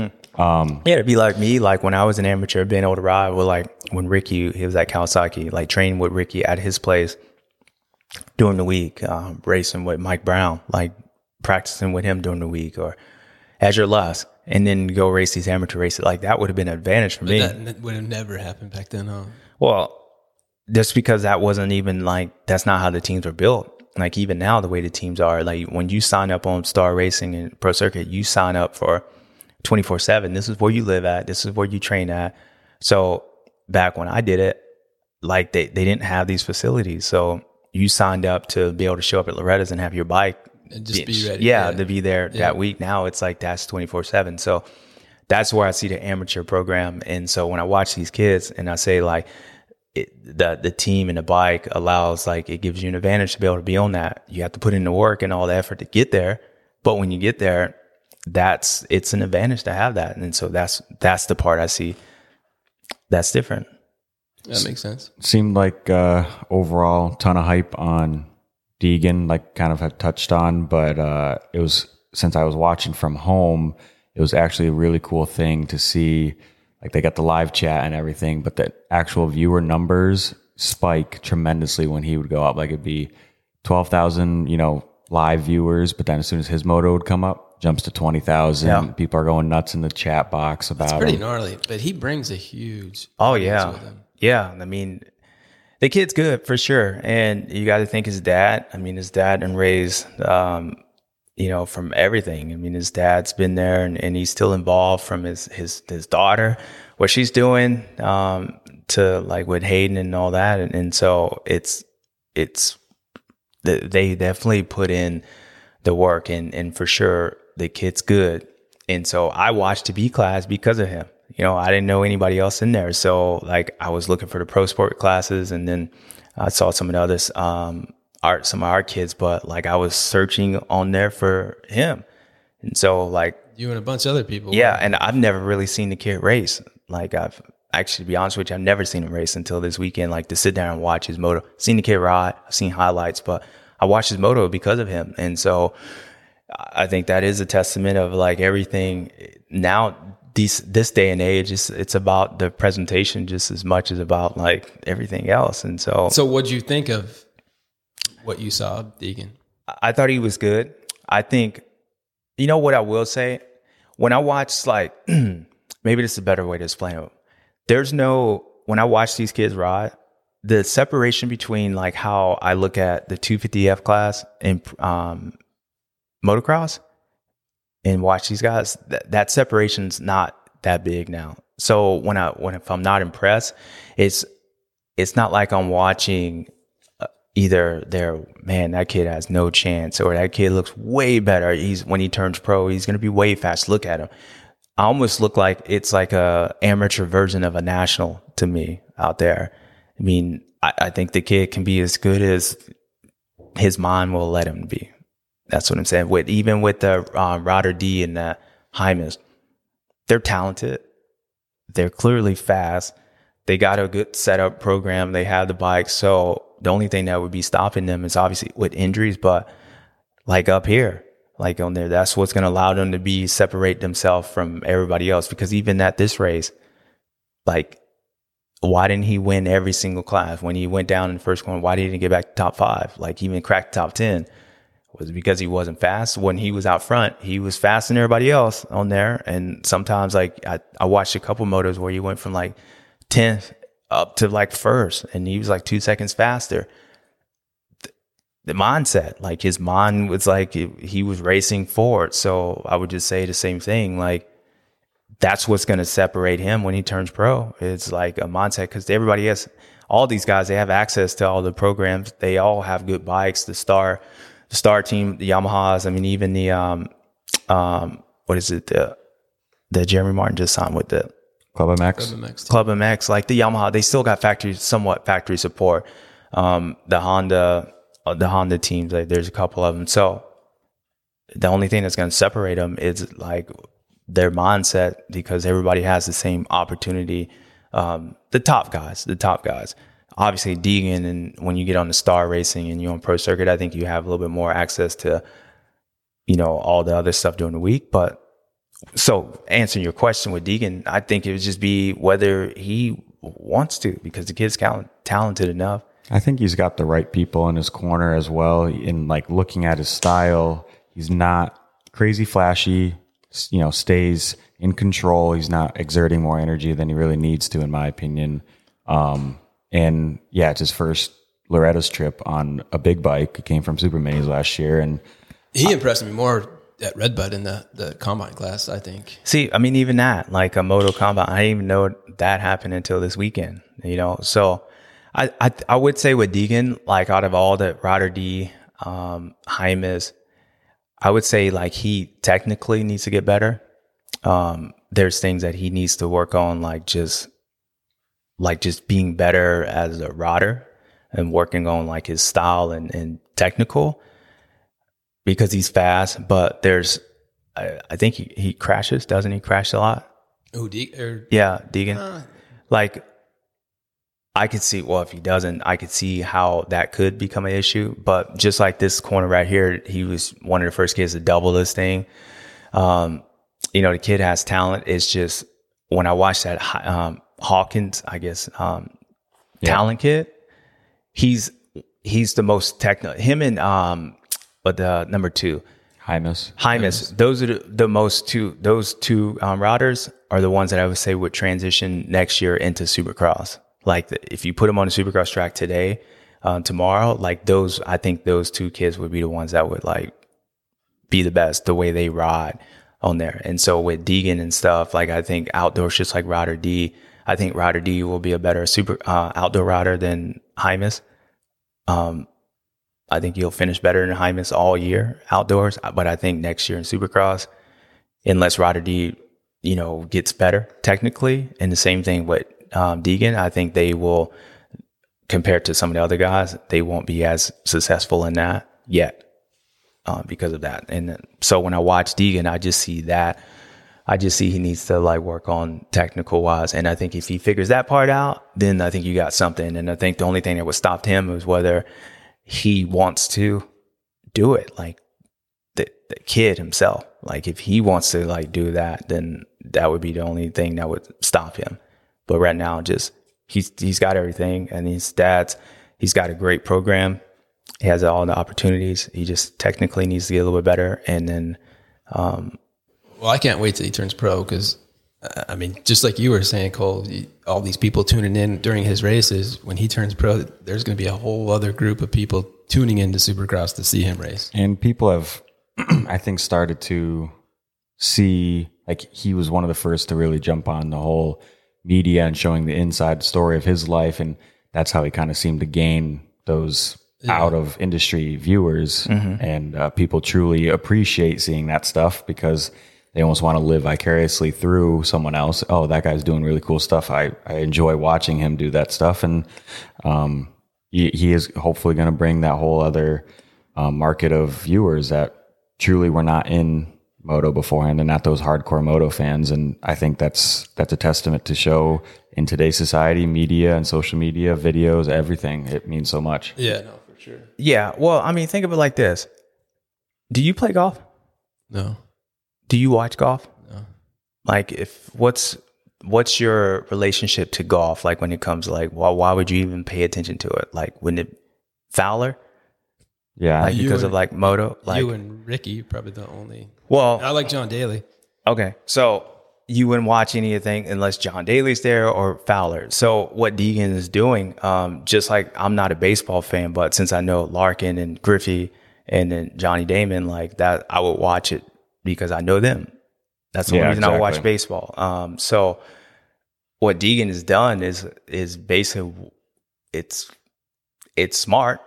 it'd be like me, like when I was an amateur, being able to ride with, like, when Ricky, he was at Kawasaki, like training with Ricky at his place during the week, racing with Mike Brown, like practicing with him during the week, or Azure Lusk, and then go race these amateur races. Like, that would have been an advantage for me. That would have never happened back then, huh? Well, just because that wasn't even like, that's not how the teams were built. Like, even now, the way the teams are, like when you sign up on Star Racing and Pro Circuit, you sign up for 24/7. This is where you live at. This is where you train at. So back when I did it, like they didn't have these facilities. So you signed up to be able to show up at Loretta's and have your bike and just be ready. To be there that week. Now it's like that's 24/7. So that's where I see the amateur program. And so when I watch these kids and I say like the team and the bike allows, like, it gives you an advantage to be able to be on that. You have to put in the work and all the effort to get there. But when you get there, it's an advantage to have that. And so that's the part I see that's different. That makes sense. Seemed like overall ton of hype on Deegan, like kind of had touched on, but it was, since I was watching from home, it was actually a really cool thing to see. Like, they got the live chat and everything, but the actual viewer numbers spike tremendously when he would go up. Like, it'd be 12,000, live viewers, but then as soon as his moto would come up, jumps to 20,000. Yeah. People are going nuts in the chat box about it. It's pretty gnarly, but he brings a huge audience with him. Yeah, I mean, the kid's good for sure, and you got to think his dad. I mean, his dad and raised, from everything. I mean, his dad's been there, and he's still involved from his daughter, what she's doing, to like with Hayden and all that, and so they definitely put in the work, and for sure the kid's good, and so I watched the B class because of him. I didn't know anybody else in there. So like I was looking for the pro sport classes, and then I saw some of the others, some of our kids, but like I was searching on there for him. And so like you and a bunch of other people. Yeah. And I've never really seen the kid race. Like I've actually, to be honest with you, I've never seen him race until this weekend, like to sit down and watch his moto. Seen the kid ride, I've seen highlights, but I watched his moto because of him. And so I think that is a testament of like everything now. This day and age, it's about the presentation just as much as about like everything else. And so what'd you think of what you saw, Deegan? I thought he was good. I think, what I will say, when I watch, like, maybe this is a better way to explain it. When I watch these kids ride, the separation between like how I look at the 250F class and motocross and watch these guys, that separation's not that big now. So if I'm not impressed, it's not like I'm watching either that kid has no chance, or that kid looks way better. When he turns pro, he's going to be way fast. Look at him. I almost look like it's like a amateur version of a national to me out there. I mean, I think the kid can be as good as his mind will let him be. That's what I'm saying. Even with the Ryder D and the Hymas, they're talented. They're clearly fast. They got a good setup program. They have the bike. So the only thing that would be stopping them is obviously with injuries. But like up here, like on there, that's what's going to allow them to separate themselves from everybody else. Because even at this race, like, why didn't he win every single class? When he went down in the first one, why didn't he get back to top 5? Like, even crack top 10? Was it because he wasn't fast? When he was out front, he was faster than everybody else on there. And sometimes, like, I watched a couple motos where he went from like 10th up to like first, and he was like 2 seconds faster. the mindset. Like his mind was like he was racing forward. So I would just say the same thing. Like that's what's going to separate him when he turns pro. It's like a mindset, because everybody has, all these guys, they have access to all the programs. They all have good bikes. The star team, the Yamahas. I mean, even the what is it? The Jeremy Martin just signed with the Club MX. Club MX, like the Yamaha, they still got somewhat factory support. The Honda teams, like there's a couple of them. So the only thing that's going to separate them is like their mindset, because everybody has the same opportunity. The top guys, obviously Deegan, and when you get on the star racing and you're on pro circuit, I think you have a little bit more access to, all the other stuff during the week. But so answering your question with Deegan, I think it would just be whether he wants to, because the kid's talented enough. I think he's got the right people in his corner as well. In like looking at his style, he's not crazy flashy, stays in control. He's not exerting more energy than he really needs to, in my opinion. And yeah, it's his first Loretta's trip on a big bike. He came from Super Minis last year, and he impressed me more at Redbud in the combine class, I think. See, I mean, even that, like a moto combine, I didn't even know that happened until this weekend, So I would say with Deegan, like out of all the Ryder D, Jaimes, I would say like he technically needs to get better. There's things that he needs to work on, like just being better as a rider and working on like his style and technical, because he's fast. But I think he crashes, doesn't he? Crash a lot. Oh, yeah, Deegan. Like I could see, well, if he doesn't, I could see how that could become an issue. But just like this corner right here, he was one of the first kids to double this thing. The kid has talent. It's just when I watched that Hawkins, I guess, talent kid, he's the most technical. Him and but the number 2, Jaimes. Those are those two riders are the ones that I would say would transition next year into Supercross. Like if you put them on a Supercross track today, tomorrow, like I think those 2 kids would be the ones that would like be the best the way they ride on there. And so with Deegan and stuff, like I think outdoors, just like Ryder D, I think Ryder D will be a better outdoor rider than Jaimes. I think he'll finish better than Jaimes all year outdoors. But I think next year in Supercross, unless Ryder D, gets better technically, and the same thing with Deegan, I think they will, compared to some of the other guys, they won't be as successful in that yet because of that. And so when I watch Deegan, I just see that. I just see he needs to like work on technical wise. And I think if he figures that part out, then I think you got something. And I think the only thing that would stop him is whether he wants to do it, like the kid himself. Like if he wants to like do that, then that would be the only thing that would stop him. But right now, just he's got everything, and he's got a great program. He has all the opportunities. He just technically needs to get a little bit better. And then, well, I can't wait till he turns pro, because I mean, just like you were saying, Cole, all these people tuning in during his races, when he turns pro, there's going to be a whole other group of people tuning into Supercross to see him race. And people have, I think, started to see, like, he was one of the first to really jump on the whole media and showing the inside story of his life. And that's how he kind of seemed to gain those out of industry viewers. And people truly appreciate seeing that stuff, because they almost want to live vicariously through someone else. Oh, that guy's doing really cool stuff. I enjoy watching him do that stuff. And he is hopefully going to bring that whole other market of viewers that truly were not in moto beforehand, and not those hardcore moto fans. And I think that's a testament to show in today's society, media and social media, videos, everything. It means so much. Yeah, no, for sure. Yeah. Well, I mean, think of it like this. Do you play golf? No. Do you watch golf? No. Like, what's your relationship to golf? Like, when it comes to like, why would you even pay attention to it? Like, when it Fowler? Yeah. Like, because of like moto? Like, you and Ricky, probably the only. Well, I like John Daly. Okay. So you wouldn't watch anything unless John Daly's there or Fowler. So what Deegan is doing, just like I'm not a baseball fan, but since I know Larkin and Griffey and then Johnny Damon, like that, I would watch it because I know them. That's the only reason I would watch baseball. So what Deegan has done is basically it's smart,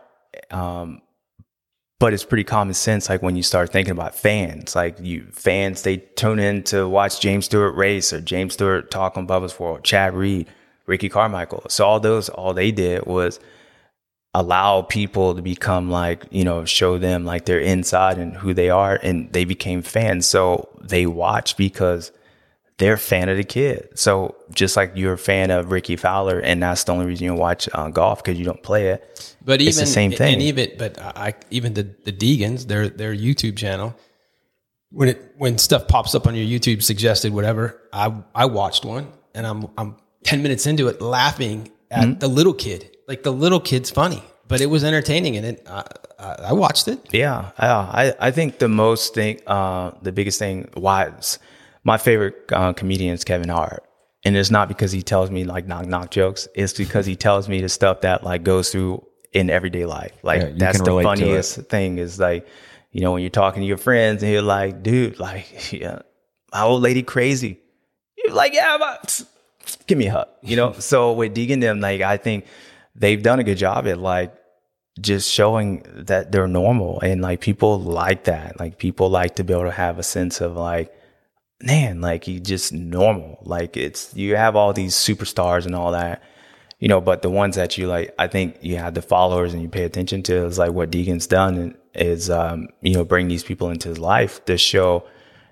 but it's pretty common sense. Like when you start thinking about fans, they tune in to watch James Stewart race or James Stewart talk on Bubba's World, Chad Reed, Ricky Carmichael. So all they did was allow people to become like, show them like their inside and who they are, and they became fans. So they watch because they're a fan of the kid. So just like you're a fan of Ricky Fowler, and that's the only reason you watch golf because you don't play it. But it's the same thing. And even the Deegans, their YouTube channel, when stuff pops up on your YouTube suggested whatever, I watched one and I'm 10 minutes into it laughing at the little kid. Like the little kid's funny, but it was entertaining, and I watched it. Yeah, I think the biggest thing why my favorite comedian is Kevin Hart. And it's not because he tells me like knock jokes. It's because he tells me the stuff that like goes through in everyday life. Like that's the funniest thing is like, when you're talking to your friends and you're like, dude, like, yeah, my old lady crazy. You're like, yeah, but give me a hug, So with Deegan them, like, I think they've done a good job at like just showing that they're normal, and like people like that. Like people like to be able to have a sense of like, man, like you just normal. Like you have all these superstars and all that, but the ones that you like, I think you have the followers and you pay attention to is like what Deegan's done is, bring these people into his life to show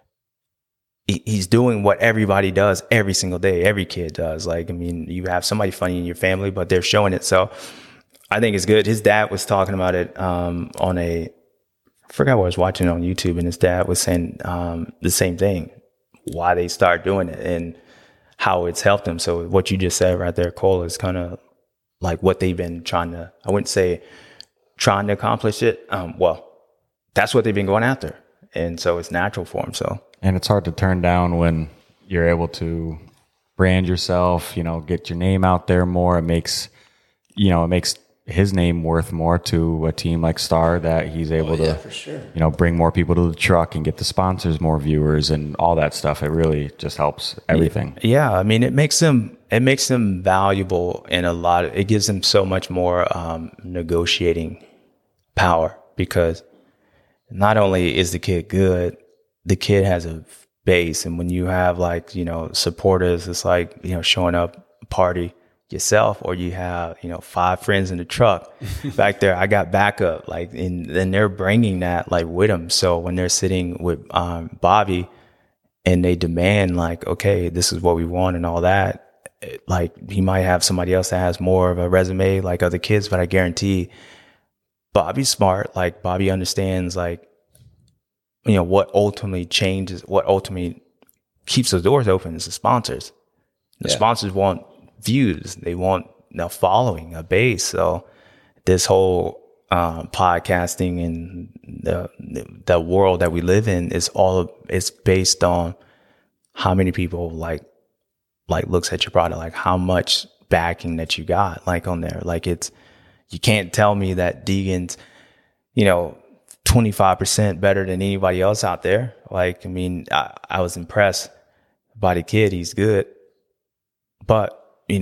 he's doing what everybody does every single day. Every kid does. Like, I mean, you have somebody funny in your family, but they're showing it. So I think it's good. His dad was talking about it, I forgot what I was watching on YouTube, and his dad was saying, the same thing. Why they start doing it and how it's helped them. So what you just said right there, Cole, is kind of like what they've been trying to, I wouldn't say trying to accomplish it. Well, that's what they've been going after. And so it's natural for them. So, and it's hard to turn down when you're able to brand yourself, get your name out there more. It makes his name worth more to a team like Star, that he's able to, for sure. Bring more people to the truck and get the sponsors more viewers and all that stuff. It really just helps everything. Yeah. I mean, it makes them valuable in it gives them so much more negotiating power, because not only is the kid good, the kid has a base. And when you have like, supporters, it's like, showing up a party yourself, or you have 5 friends in the truck back there. I got backup, like, and then they're bringing that like with them. So when they're sitting with Bobby and they demand like, okay, this is what we want and all that, like he might have somebody else that has more of a resume like other kids, but I guarantee Bobby's smart. Like Bobby understands like what ultimately keeps the doors open is the sponsors. The sponsors want views, they want a following, a base. So this whole podcasting and the world that we live in it's based on how many people like looks at your product, like how much backing that you got like on there. Like you can't tell me that Deegan's 25% better than anybody else out there. Like, I mean, I was impressed by the kid. He's good, but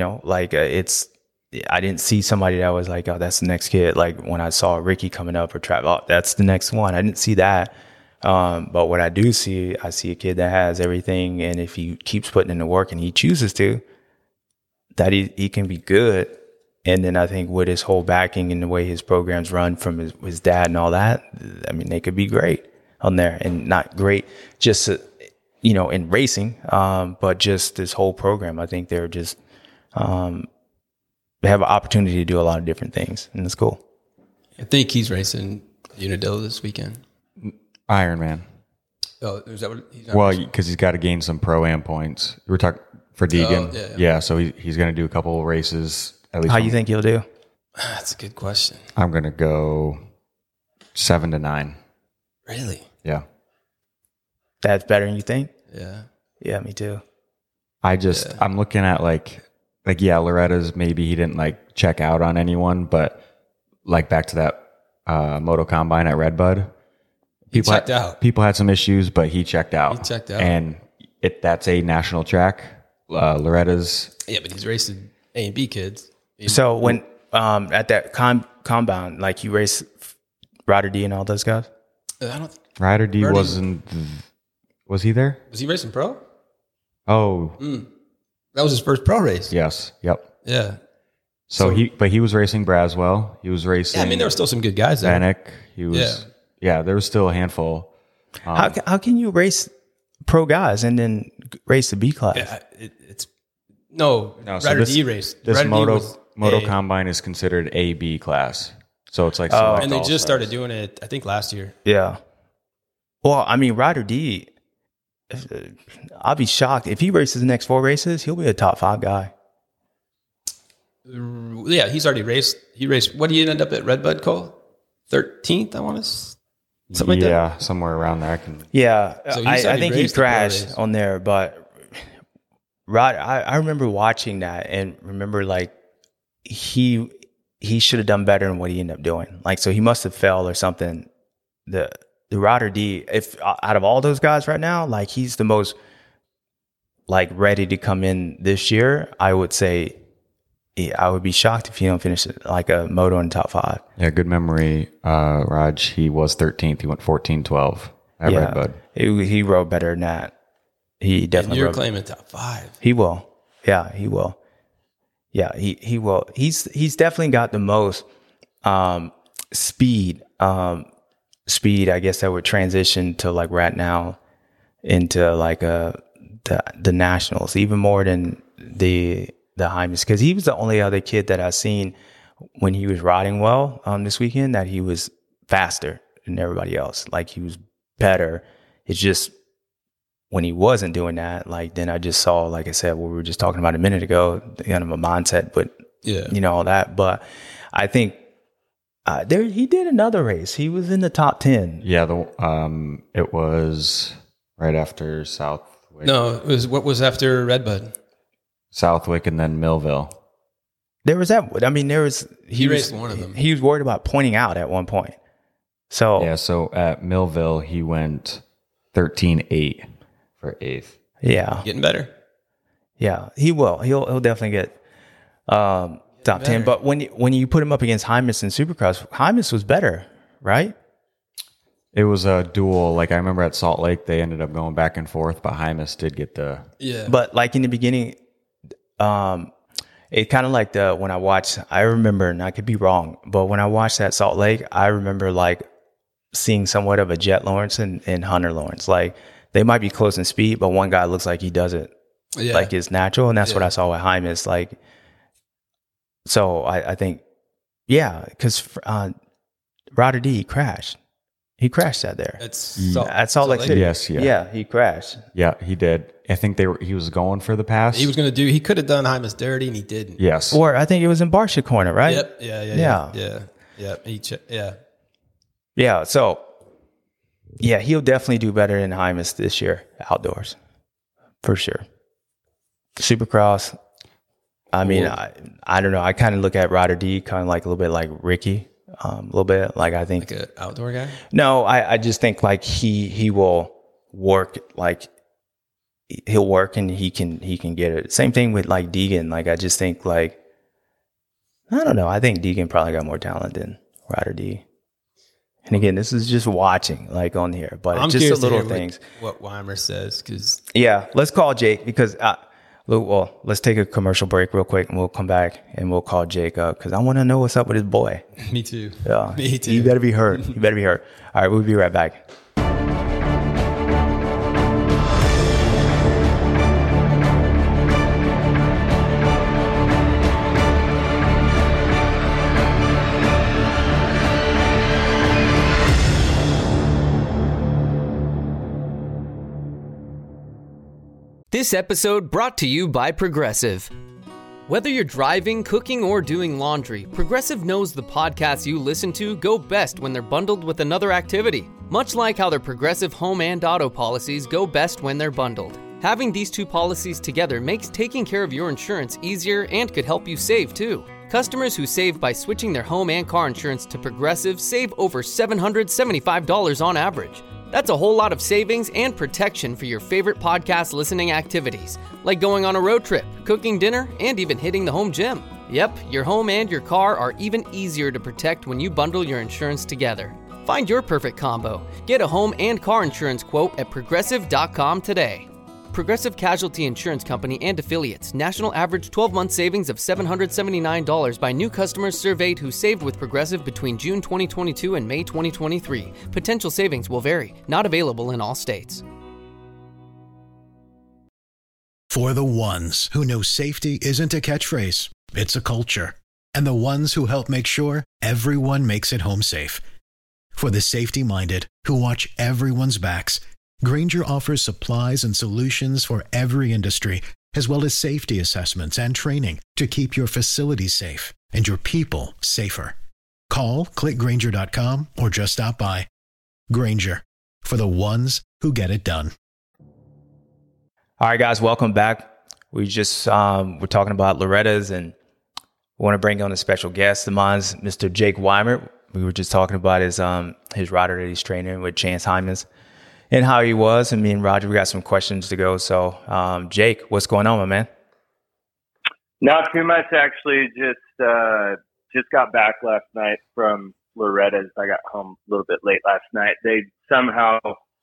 I didn't see somebody that was like, oh, that's the next kid. Like when I saw Ricky coming up or Trav, oh, that's the next one. I didn't see that. But what I do see, I see a kid that has everything. And if he keeps putting in the work and he chooses to, that he can be good. And then I think with his whole backing and the way his programs run from his dad and all that, I mean, they could be great on there, and not great just, in racing, but just this whole program. I think they're just, they have an opportunity to do a lot of different things, and it's cool. I think he's racing Unadilla this weekend. Ironman. Oh, is that what he's Well, because he's got to gain some Pro-Am points. We're talking for Deegan. Yeah, so he's going to do a couple of races. At least how you think he'll do? That's a good question. I'm going to go 7 to 9. Really? Yeah. That's better than you think? Yeah. Yeah, me too. I'm looking at like Loretta's, maybe he didn't like check out on anyone, but like back to that Moto Combine at Redbud, people had some issues, but he checked out. And that's a national track. Loretta's. Yeah, but he's racing A and B kids. So when at that combine, like you race Ryder D and all those guys? I don't. Ryder D wasn't. Was he there? Was he racing pro? Oh, that was his first pro race. Yes. Yep. Yeah. So he was racing Braswell. He was racing. Yeah, I mean, there were still some good guys there. Vanek. He was. Yeah, there was still a handful. How can you race pro guys and then race the B class? Yeah, it's no. So Ryder D race. This Ryder Moto D Moto A. Combine is considered A B class. So it's like and they just started doing it, I think, last year. Yeah. Well, I mean, Ryder D, I'll be shocked if he races the next 4 races. He'll be a top 5 guy. Yeah, he's already raced. He raced. What did he end up at Redbud, Cole? 13th, I want to. Something like that. Yeah, somewhere around there. So I think he crashed on there, but Rod, I remember watching that and remember like he should have done better than what he ended up doing. Like, so he must have failed or something. The Ryder D, if out of all those guys right now, like he's the most like ready to come in this year. I would say I would be shocked if he don't finish like a moto in top 5. Yeah, good memory, Raj. He was 13th. He went 14-12 at Redbud. He rode better than that. He definitely. And you're rode claiming top 5. He will. Yeah, he will. Yeah, he will. He's definitely got the most speed. Speed, I guess that would transition to like right now into like the nationals, even more than the Hymas, because he was the only other kid that I've seen when he was riding well this weekend that he was faster than everybody else. Like he was better. It's just when he wasn't doing that, like then I just saw, like I said, what we were just talking about a minute ago, kind of a mindset, but all that. But I think he did another race. He was in the top 10. Yeah, it was right after Southwick. No, it was what was after Redbud. Southwick and then Millville. There was that. I mean, he raced one of them. He was worried about pointing out at one point. So yeah, so at Millville he went 13-8 for 8th. Yeah, getting better. Yeah, he will. He'll definitely get top 10. But when you put him up against Hymas and Supercross, Hymas was better, right? It was a duel. Like I remember at Salt Lake, they ended up going back and forth, but Hymas did get the. Yeah. But like in the beginning, it kind of like when I watched, I remember, and I could be wrong, but when I watched that Salt Lake, I remember like seeing somewhat of a Jet Lawrence and Hunter Lawrence. Like they might be close in speed, but one guy looks like he does it like it's natural, and that's what I saw with Hymas. Like, so I think, because Ryder D crashed. He crashed that there. At Salt Lake City. Yes, yeah. Yeah, he crashed. Yeah, he did. I think he was going for the pass. He was going to he could have done Hymas dirty and he didn't. Yes. Or I think it was in Barsha Corner, right? Yep. Yeah. So, he'll definitely do better than Hymas this year outdoors, for sure. Supercross. I mean, I don't know. I kind of look at Ryder D kind of like a little bit like Ricky. A little bit like I think like an outdoor guy. No, I just think like he will work, like he'll work and he can get it. Same thing with like Deegan. Like I just think like I don't know. I think Deegan probably got more talent than Ryder D. And again, this is just watching like on here, but it's just the little things. What Weimer says, because let's call Jake because. Well, let's take a commercial break real quick and we'll come back and we'll call Jake up because I want to know what's up with his boy. Me too. Yeah. Me too. You better be hurt. All right, we'll be right back. This episode brought to you by Progressive. Whether you're driving, cooking, or doing laundry, Progressive knows the podcasts you listen to go best when they're bundled with another activity. Much like how their Progressive home and auto policies go best when they're bundled. Having these two policies together makes taking care of your insurance easier and could help you save too. Customers who save by switching their home and car insurance to Progressive save over $775 on average. That's a whole lot of savings and protection for your favorite podcast listening activities, like going on a road trip, cooking dinner, and even hitting the home gym. Yep, your home and your car are even easier to protect when you bundle your insurance together. Find your perfect combo. Get a home and car insurance quote at Progressive.com today. Progressive Casualty Insurance Company and Affiliates. National average 12-month savings of $779 by new customers surveyed who saved with Progressive between June 2022 and May 2023. Potential savings will vary. Not available in all states. For the ones who know safety isn't a catchphrase, it's a culture. And the ones who help make sure everyone makes it home safe. For the safety-minded who watch everyone's backs, Grainger offers supplies and solutions for every industry, as well as safety assessments and training to keep your facilities safe and your people safer. Call, clickgrainger.com, or just stop by. Grainger, for the ones who get it done. All right, guys, welcome back. We just we're talking about Loretta's, and we want to bring on a special guest of mine, Mr. Jake Weimer. We were just talking about his rider that he's training with Chance Hymas and how he was. And me and Roger, we got some questions to go. So, Jake, what's going on, my man? Not too much, actually. Just got back last night from Loretta's. I got home a little bit late last night. They somehow,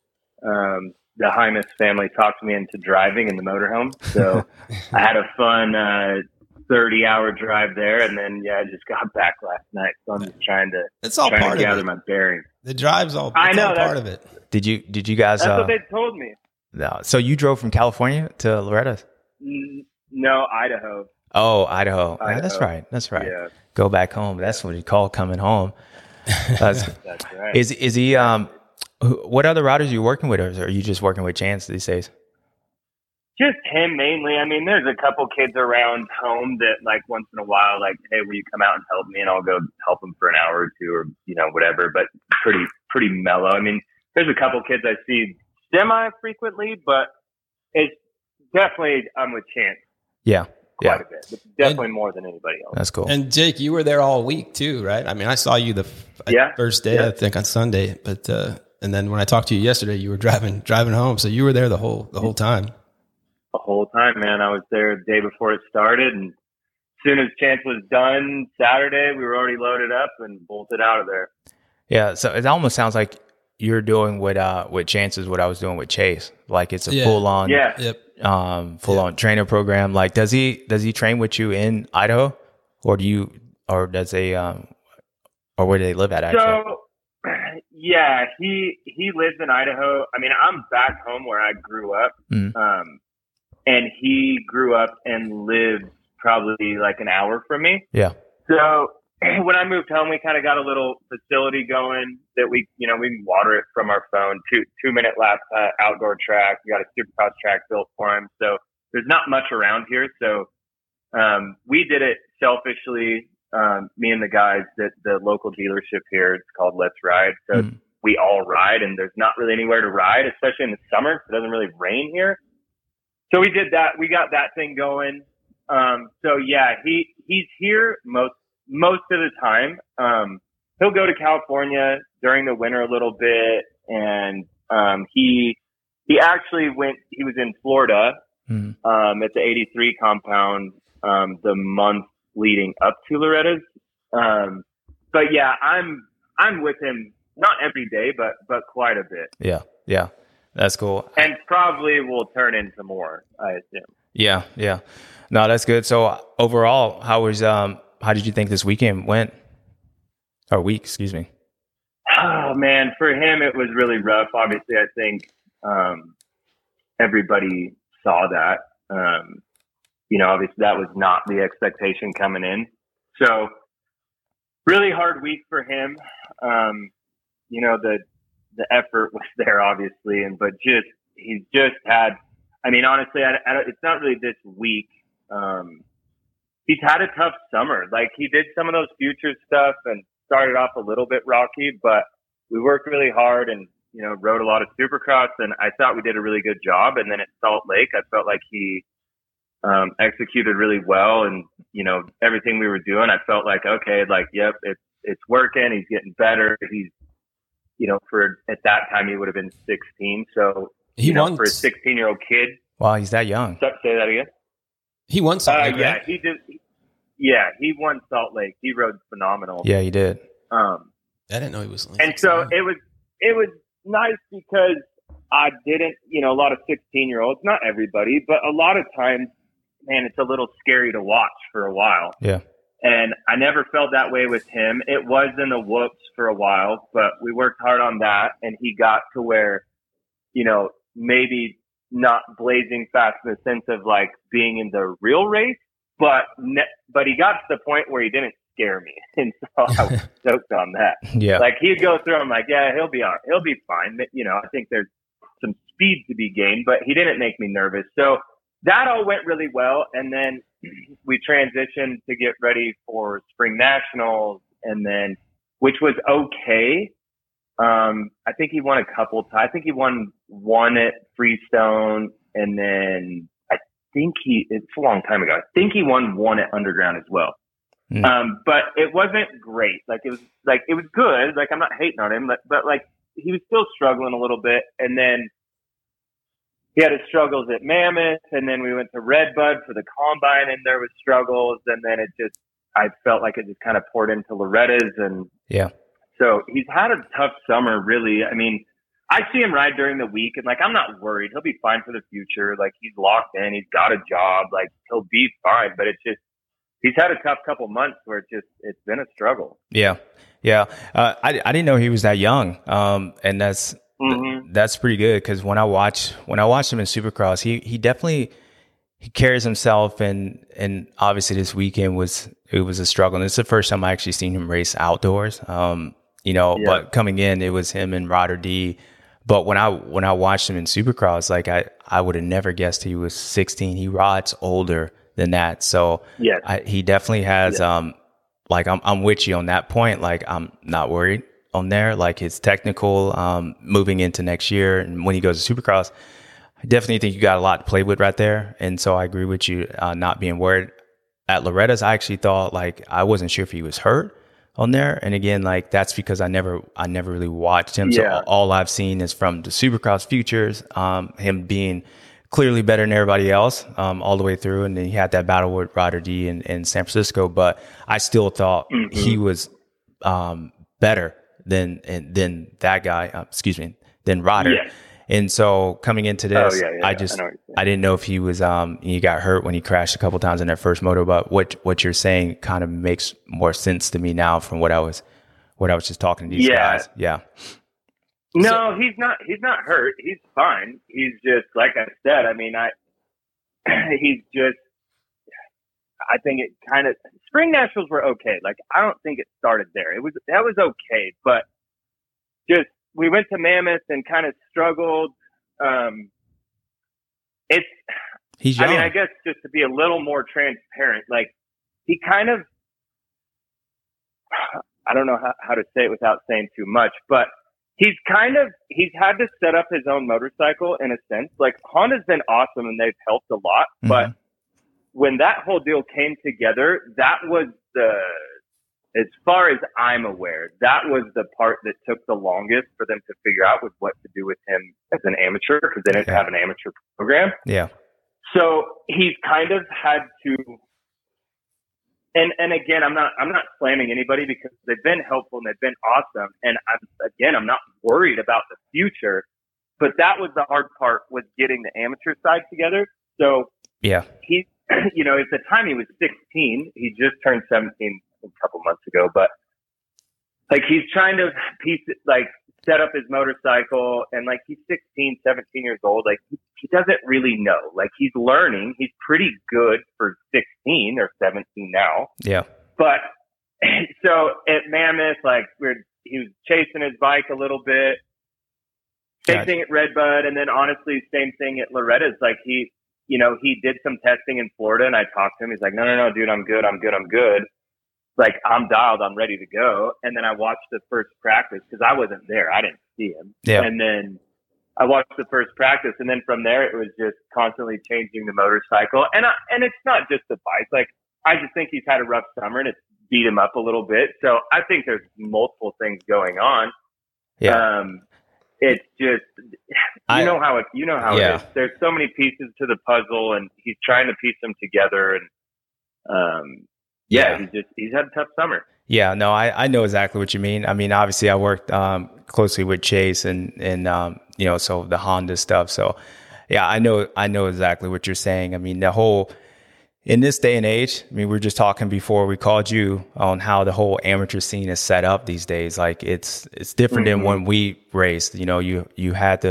the Hymas family talked me into driving in the motorhome. So I had a fun 30-hour drive there, and then I just got back last night. So I'm just trying to gather my bearings. The drive's all I know, part of it. Did you guys? That's what they told me. No. So you drove from California to Loretta's? No, Idaho. Oh, Idaho. Yeah, that's right. That's right. Yeah. Go back home. That's what you call coming home. That's right. Is he? What other riders are you working with, or are you just working with Chance these days? Just him mainly. I mean, there's a couple kids around home that, like, once in a while, like, hey, will you come out and help me? And I'll go help them for an hour or two, or whatever. But pretty mellow. I mean, there's a couple kids I see semi-frequently, but it's definitely I'm with Chance. Yeah. Quite a bit. But definitely more than anybody else. That's cool. And Jake, you were there all week too, right? I mean, I saw you the first day, I think on Sunday, but and then when I talked to you yesterday, you were driving home, so you were there the whole time. The whole time, man. I was there the day before it started, and as soon as Chance was done Saturday, we were already loaded up and bolted out of there. Yeah, so it almost sounds like you're doing with Chance is what I was doing with Chase. Like it's a full on on trainer program. Like does he train with you in Idaho, or does they or where do they live at actually? So he lives in Idaho. I mean, I'm back home where I grew up. And he grew up and lived probably like an hour from me. Yeah. So when I moved home, we kind of got a little facility going that we can water it from our phone. 2-minute lap outdoor track. We got a supercross track built for him. So there's not much around here. So we did it selfishly. Me and the guys that the local dealership here, it's called Let's Ride. So we all ride, and there's not really anywhere to ride, especially in the summer. It doesn't really rain here. So we did that. We got that thing going. He's here most of the time. He'll go to California during the winter a little bit, and he actually he was in Florida at the 83 compound the month leading up to Loretta's. But yeah, I'm with him not every day, but quite a bit. Yeah. That's cool. And probably will turn into more, I assume. Yeah. No, that's good. So overall, how did you think this weekend went? Or week, excuse me. Oh man, for him it was really rough. Obviously, I think everybody saw that. Obviously that was not the expectation coming in. So really hard week for him. The effort was there, obviously, but he's just had. I mean, honestly, it's not really this week. He's had a tough summer. Like he did some of those future stuff and started off a little bit rocky, but we worked really hard, and rode a lot of Supercross, and I thought we did a really good job. And then at Salt Lake, I felt like he executed really well, and everything we were doing, I felt like, okay, like, yep, it's working. He's getting better. He's, for at that time he would have been 16. So he won for a 16-year-old kid. Wow, he's that young. Say that again. He won Salt Lake, yeah, right? he did. Yeah, he won Salt Lake. He rode phenomenal. Yeah, he did. I didn't know he was. And so it was nice because I didn't, a lot of 16-year-olds, not everybody, but a lot of times, man, it's a little scary to watch for a while. Yeah. And I never felt that way with him. It was in the whoops for a while, but we worked hard on that, and he got to where, maybe not blazing fast in the sense of like being in the real race, but he got to the point where he didn't scare me. And so I was stoked on that. Yeah. Like he'd go through, I'm like, yeah, he'll be all right. He'll be fine. But, I think there's some speed to be gained, but he didn't make me nervous. So that all went really well. And then we transitioned to get ready for spring nationals, and then, which was okay. I think he won a couple times. I think he won one at Freestone, and then it's a long time ago. I think he won one at Underground as well. But it wasn't great. It was good. Like, I'm not hating on him, but like, he was still struggling a little bit. And then he had his struggles at Mammoth, and then we went to Redbud for the combine, and there was struggles. And then I felt like it just kind of poured into Loretta's, and yeah. So he's had a tough summer, really. I mean, I see him ride during the week, and like, I'm not worried. He'll be fine for the future. Like, he's locked in. He's got a job. Like, he'll be fine. But it's just, he's had a tough couple months where it's been a struggle. Yeah. Yeah. I didn't know he was that young. And that's pretty good. Cause when I watched him in Supercross, he definitely, he carries himself, and obviously this weekend was a struggle. And it's the first time I actually seen him race outdoors. But coming in, it was him and Roder D. But when I watched him in Supercross, like I would have never guessed he was 16. He rides older than that. So he definitely has, like I'm with you on that point. Like, I'm not worried on there, like his technical, moving into next year. And when he goes to Supercross, I definitely think you got a lot to play with right there. And so I agree with you, not being worried. At Loretta's, I actually thought, like, I wasn't sure if he was hurt on there. And again, like, that's because I never really watched him. So all I've seen is from the Supercross futures, him being clearly better than everybody else, all the way through. And then he had that battle with Roder D in San Francisco, but I still thought he was, better than that guy, than Roder. Yeah. And so coming into this, I didn't know if he was, he got hurt when he crashed a couple times in that first moto, but what you're saying kind of makes more sense to me now from what I was just talking to these guys. Yeah. No, he's not hurt. He's fine. He's just, like I said, I mean, I think it kind of, spring nationals were okay. Like, I don't think it started there. That was okay, but just, we went to Mammoth and kind of struggled. He's young. I mean, I guess just to be a little more transparent, like, he kind of, I don't know how to say it without saying too much, but he's had to set up his own motorcycle in a sense. Like, Honda's been awesome and they've helped a lot, but when that whole deal came together, that was as far as I'm aware, that was the part that took the longest for them to figure out was what to do with him as an amateur, because they didn't have an amateur program. Yeah. So he's kind of had to, and again, I'm not slamming anybody because they've been helpful and they've been awesome. And I'm not worried about the future, but that was the hard part, was getting the amateur side together. So he's, at the time he was 16, he just turned 17 a couple months ago, but like, he's trying to set up his motorcycle, and like, he's 16, 17 years old. Like, he doesn't really know. Like, he's learning. He's pretty good for 16 or 17 now. Yeah. But so at Mammoth, like, he was chasing his bike a little bit. Same thing at Redbud, and then honestly, same thing at Loretta's. Like, he did some testing in Florida, and I talked to him. He's like, no, dude, I'm good. like, I'm dialed, I'm ready to go. And then I watched the first practice because I wasn't there. I didn't see him. Yeah. And then I watched the first practice, and then from there it was just constantly changing the motorcycle. And it's not just the bike. like, I just think he's had a rough summer and it's beat him up a little bit. So I think there's multiple things going on. Yeah. It's just, you know how it is. There's so many pieces to the puzzle, and he's trying to piece them together. And he's had a tough summer. Yeah, no, I know exactly what you mean. I mean, obviously I worked closely with Chase and so the Honda stuff. So yeah, I know exactly what you're saying. I mean, the whole, in this day and age, I mean, we were just talking before we called you on how the whole amateur scene is set up these days. Like it's different than when we raced. You know, you had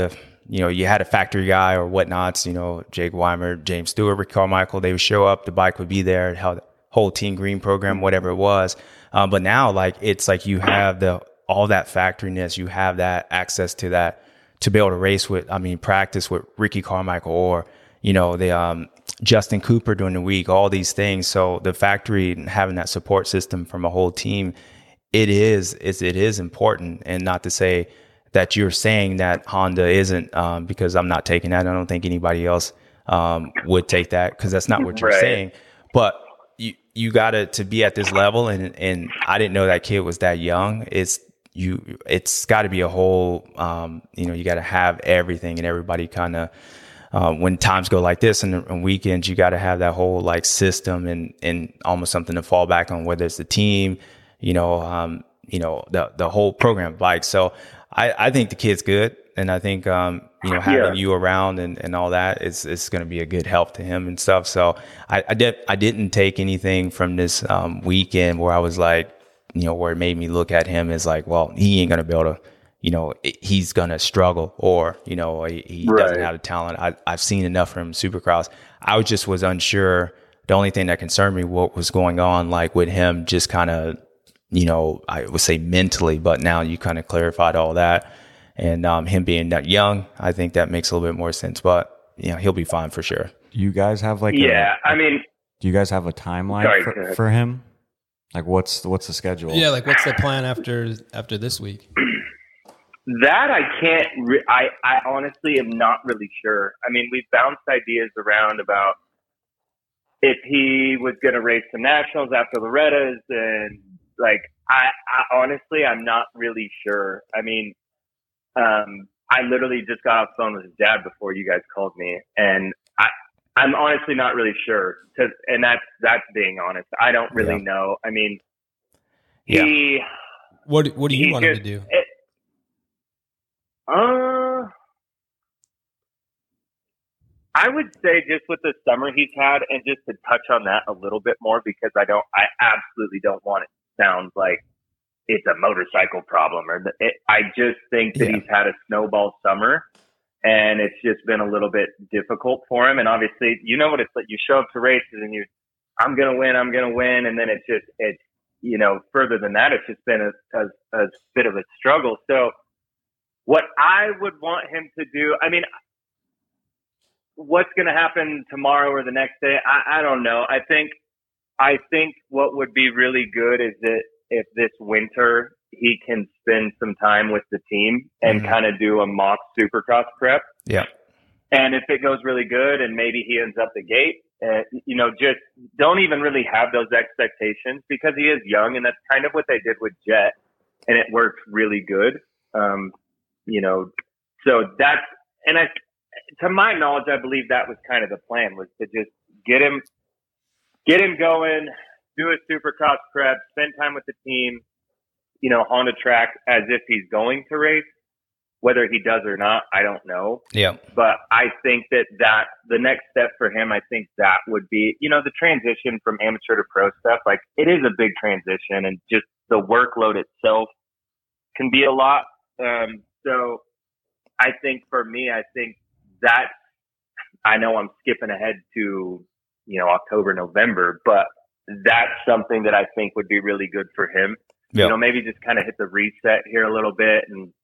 a factory guy or whatnots, Jake Weimer, James Stewart, Rick Carmichael, they would show up, the bike would be there, how the whole Team Green program, whatever it was. But now, like, it's like you have all that factoriness, you have that access to that to be able to race with, practice with Ricky Carmichael or, the Justin Cooper during the week, all these things. So the factory and having that support system from a whole team, it is important. And not to say that you're saying that Honda isn't, because I'm not taking that. I don't think anybody else would take that, because that's not what you're saying. But you got to be at this level, and I didn't know that kid was that young. It's got to be a whole, you got to have everything, and everybody kind of, when times go like this and weekends, you got to have that whole like system and almost something to fall back on, whether it's the team, the whole program bike. So I think the kid's good. And I think, having you around and all that is going to be a good help to him and stuff. So I didn't take anything from this weekend where I was like, where it made me look at him as like, well, he ain't going to be able to, he's going to struggle, or, he doesn't have the talent. I've seen enough from him Supercross. I was unsure. The only thing that concerned me, what was going on, like with him, just kind of, I would say mentally, but now you kind of clarified all that. And him being that young, I think that makes a little bit more sense. But he'll be fine for sure. You guys have do you guys have a timeline for him? Like, what's the schedule? Yeah, like what's the plan after this week? That I can't. I honestly am not really sure. I mean, we've bounced ideas around about if he was going to race some nationals after Loretta's, and like I honestly, I'm not really sure. I mean. I literally just got off the phone with his dad before you guys called me, and I'm honestly not really sure. And that's being honest. I don't really know. I mean, what do you want him to do? I would say just with the summer he's had, and just to touch on that a little bit more, because I absolutely don't want it to sound like it's a motorcycle problem, I just think that he's had a snowball summer, and it's just been a little bit difficult for him. And obviously, what it's like, you show up to races and I'm going to win. And then it's further than that, it's just been a bit of a struggle. So what I would want him to do, I mean, what's going to happen tomorrow or the next day, I don't know. I think what would be really good is that if this winter he can spend some time with the team and kind of do a mock Supercross prep. Yeah. And if it goes really good and maybe he ends up the gate, just don't even really have those expectations, because he is young, and that's kind of what they did with Jet, and it worked really good. So that's, and to my knowledge, I believe that was kind of the plan, was to just get him going, do a Supercross prep, spend time with the team, on the track as if he's going to race. Whether he does or not, I don't know. Yeah. But I think that the next step for him, I think that would be, the transition from amateur to pro stuff. Like, it is a big transition, and just the workload itself can be a lot. So I think for me, that, I know I'm skipping ahead to, October, November, but that's something that I think would be really good for him. Yep. Maybe just kind of hit the reset here a little bit and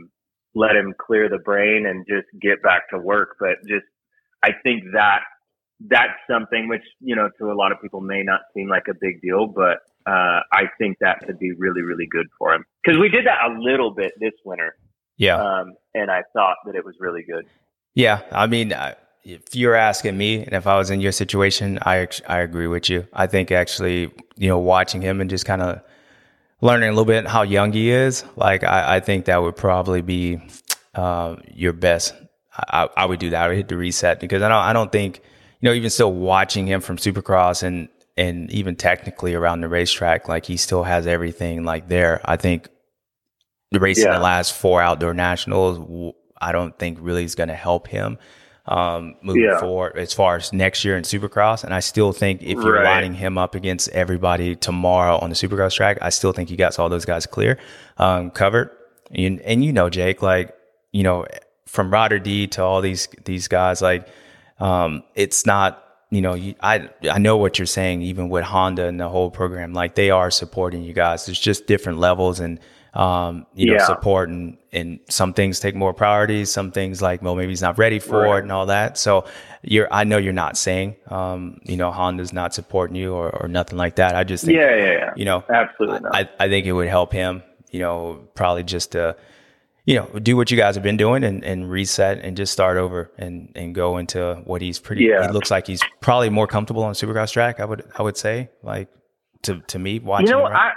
let him clear the brain and just get back to work. But just, I think that's something which, to a lot of people may not seem like a big deal, but I think that could be really, really good for him. Because we did that a little bit this winter. Yeah. And I thought that it was really good. Yeah. I mean, if you're asking me, and if I was in your situation, I agree with you. I think actually, watching him and just kind of learning a little bit how young he is, like I think that would probably be your best. I would do that. I would hit the reset, because I don't think, even still watching him from Supercross and even technically around the racetrack, like he still has everything like there. I think the race in the last 4 outdoor nationals, I don't think really is going to help him moving forward as far as next year in Supercross. And I still think if you're lining him up against everybody tomorrow on the Supercross track, I still think he got all those guys clear, covered. And Jake, like, from Ryder D to all these guys, like, it's not, I know what you're saying, even with Honda and the whole program, like they are supporting you guys. There's just different levels and, support, and some things take more priority. Some things like, well, maybe he's not ready for it and all that. So I know you're not saying, Honda's not supporting you or nothing like that. I just think, absolutely not. I think it would help him, probably just to, do what you guys have been doing and reset and just start over and go into what he's he looks like he's probably more comfortable on Supercross track. I would say, like, to me watching him ride.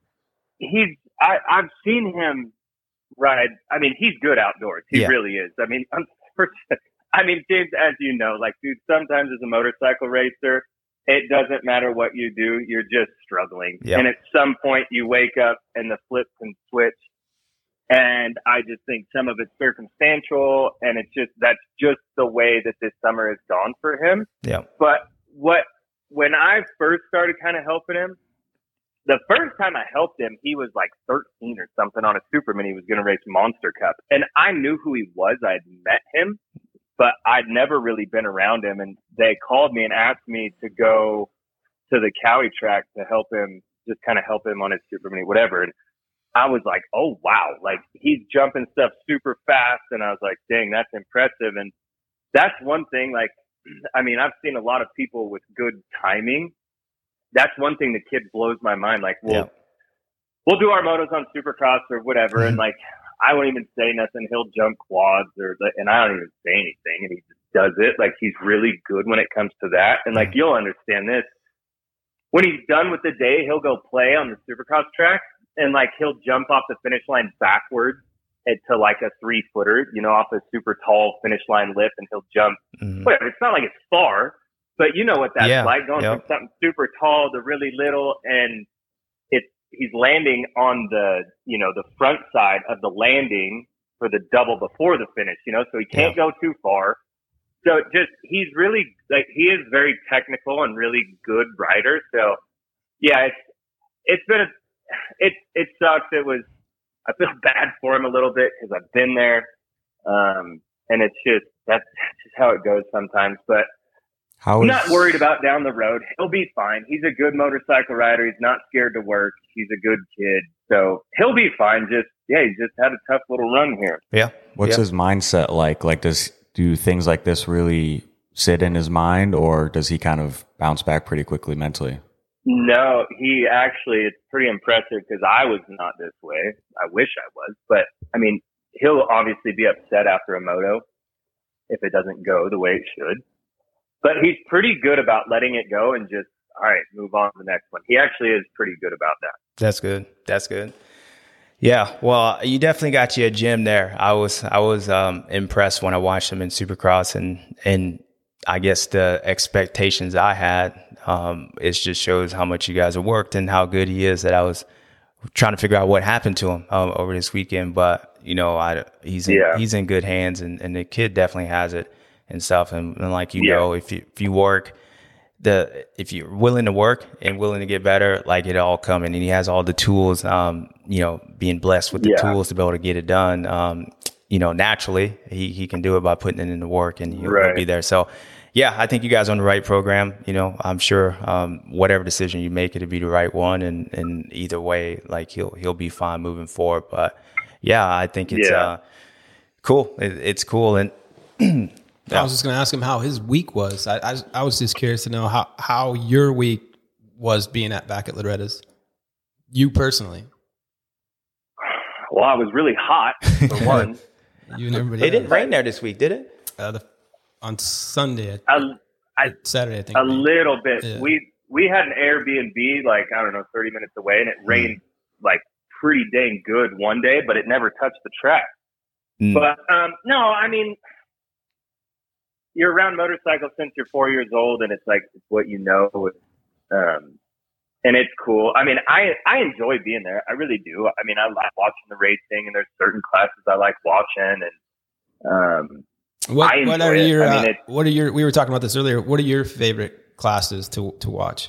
I've seen him ride. I mean, he's good outdoors. He really is. I mean, James, as you know, like, dude, sometimes as a motorcycle racer, it doesn't matter what you do. You're just struggling. Yep. And at some point you wake up and the flip can switch. And I just think some of it's circumstantial, and that's just the way that this summer has gone for him. Yeah. But when I first started kind of helping him, the first time I helped him, he was like 13 or something on a Superman. He was going to race Monster Cup. And I knew who he was. I'd met him, but I'd never really been around him. And they called me and asked me to go to the Cowie track to help him, just kind of help him on his Superman, whatever. And I was like, oh, wow, like he's jumping stuff super fast. And I was like, dang, that's impressive. And that's one thing, like, I mean, I've seen a lot of people with good timing. That's one thing the kid blows my mind. Like, we'll do our motos on Supercross or whatever. And like, I won't even say nothing. He'll jump quads and I don't even say anything. And he just does it. Like, he's really good when it comes to that. And like, you'll understand this. When he's done with the day, he'll go play on the Supercross track. And like, he'll jump off the finish line backwards to like a 3-footer, off a super tall finish line lip, and he'll jump. Whatever. It's not like it's far, but you know what that's like, going from something super tall to really little, and he's landing on the, the front side of the landing for the double before the finish, so he can't go too far. So he's really, like, he is very technical and really good rider. So yeah, it's been it sucks. I feel bad for him a little bit because I've been there. And that's just how it goes sometimes, but I'm not worried about down the road. He'll be fine. He's a good motorcycle rider. He's not scared to work. He's a good kid. So he'll be fine. He just had a tough little run here. Yeah. What's his mindset like? Like, do things like this really sit in his mind, or does he kind of bounce back pretty quickly mentally? No, it's pretty impressive, because I was not this way. I wish I was, but I mean, he'll obviously be upset after a moto if it doesn't go the way it should, but he's pretty good about letting it go and just, all right, move on to the next one. He actually is pretty good about that. That's good. Yeah. Well, you definitely got you a gym there. I was impressed when I watched him in Supercross, and I guess the expectations I had, it just shows how much you guys have worked and how good he is, that I was trying to figure out what happened to him over this weekend. But, he's in good hands, and the kid definitely has it and stuff. And like, if you work, if you're willing to work and willing to get better, like, it all coming, and he has all the tools, being blessed with the tools to be able to get it done. Naturally he can do it by putting it in the work, and he'll be there. So yeah, I think you guys are on the right program. I'm sure whatever decision you make, it'll be the right one, and either way, like, he'll be fine moving forward. But yeah, I think it's cool. It's cool. And I was just going to ask him how his week was. I was just curious to know how your week was being back at Loretta's. You personally. Well, I was really hot for one. You and everybody. It didn't rain there this week, did it? On Sunday, Saturday, I think. A little bit. Yeah. We had an Airbnb, like, I don't know, 30 minutes away, and it rained like pretty dang good one day, but it never touched the track. But no, I mean, you're around motorcycles since you're 4 years old, and it's like it's what you know, and it's cool. I mean, I enjoy being there. I really do. I mean, I like watching the racing, and there's certain classes I like watching, and what are your? We were talking about this earlier. What are your favorite classes to watch?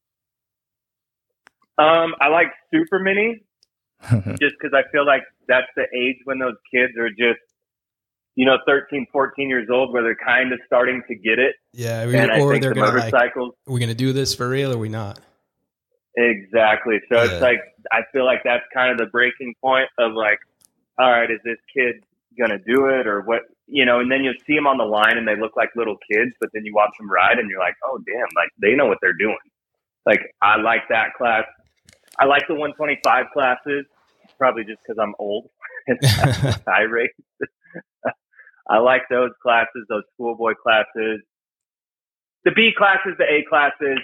I like Super Mini, just because I feel like that's the age when those kids are just, 13, 14 years old, where they're kind of starting to get it. Yeah, or they're going to like, are we going to do this for real or are we not? Exactly. So it's like, I feel like that's kind of the breaking point of like, all right, is this kid going to do it or what? And then you'll see them on the line and they look like little kids, but then you watch them ride and you're like, oh, damn, like they know what they're doing. Like, I like that class. I like the 125 classes, probably just because I'm old and I race. I like those classes, those schoolboy classes, the B classes, the A classes.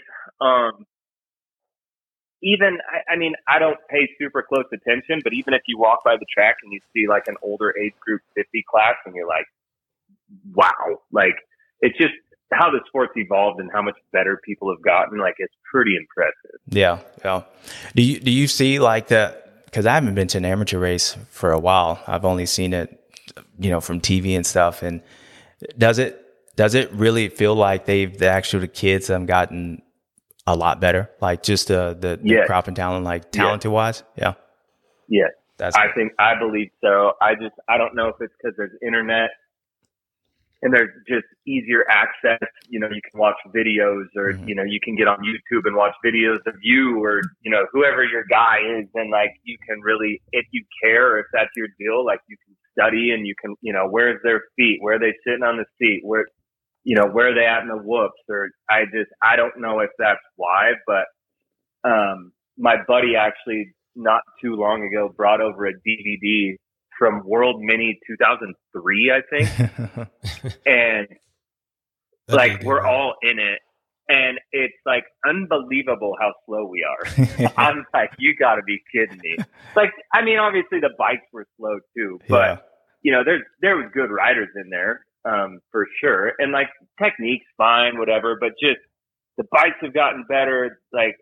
I mean, I don't pay super close attention, but even if you walk by the track and you see like an older age group 50 class and you're like, wow, like it's just how the sport's evolved and how much better people have gotten. Like, it's pretty impressive. Yeah. Yeah. Do you see like because I haven't been to an amateur race for a while. I've only seen it, from TV and stuff. And does it really feel like the actual kids have gotten a lot better? Like just the crop and talent, like talented wise? Yeah. Yeah. I believe so. I don't know if it's because there's internet and there's just easier access. You can watch videos or, you can get on YouTube and watch videos of you or, whoever your guy is. And like, you can really, if you care, if that's your deal, like you can study and you can, where's their feet? Where are they sitting on the seat? Where are they at in the whoops? Or I don't know if that's why, but, my buddy actually not too long ago brought over a DVD from World Mini 2003, I think. And like, we're all in it. And it's like unbelievable how slow we are. I'm like, you gotta be kidding me. Like, I mean, obviously the bikes were slow too, but there was good riders in there, for sure. And like technique's fine, whatever, but just the bikes have gotten better. Like,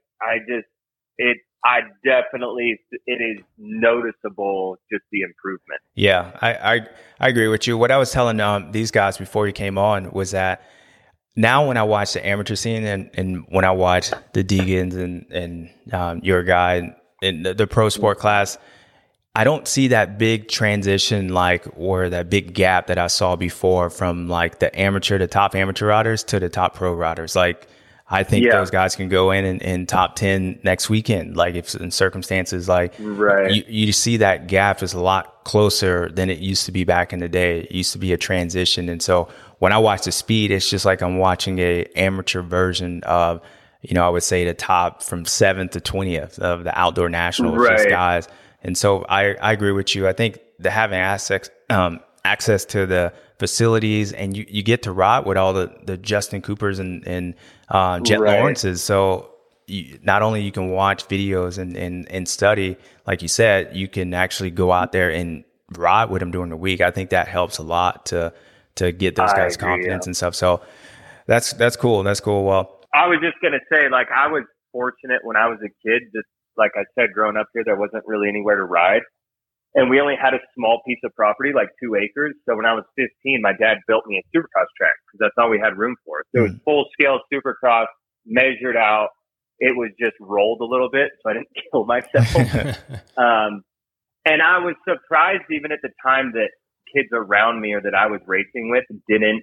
it is noticeable, just the improvement. Yeah, I agree with you. What I was telling these guys before you came on was that now when I watch the amateur scene and when I watch the Degans and your guy in the pro sport class, I don't see that big transition or that big gap that I saw before from like the top amateur riders to the top pro riders. Like, I think those guys can go in top 10 next weekend. Like, if in circumstances like you see that gap is a lot closer than it used to be back in the day. It used to be a transition. And so when I watch the speed, it's just like I'm watching a amateur version of, I would say the top from 7th to 20th of the outdoor nationals, just guys. And so I agree with you. I think having access to the facilities and you get to ride with all the Justin Coopers and Jet Lawrence's. So not only you can watch videos and study, like you said, you can actually go out there and ride with them during the week. I think that helps a lot to get those guys confidence and stuff. So that's cool. That's cool. Well, I was just going to say, like, I was fortunate when I was a kid, just like I said, growing up here, there wasn't really anywhere to ride. And we only had a small piece of property, like 2 acres. So when I was 15, my dad built me a supercross track because that's all we had room for. So it was full scale supercross, measured out. It was just rolled a little bit, so I didn't kill myself. And I was surprised even at the time that kids around me or that I was racing with didn't,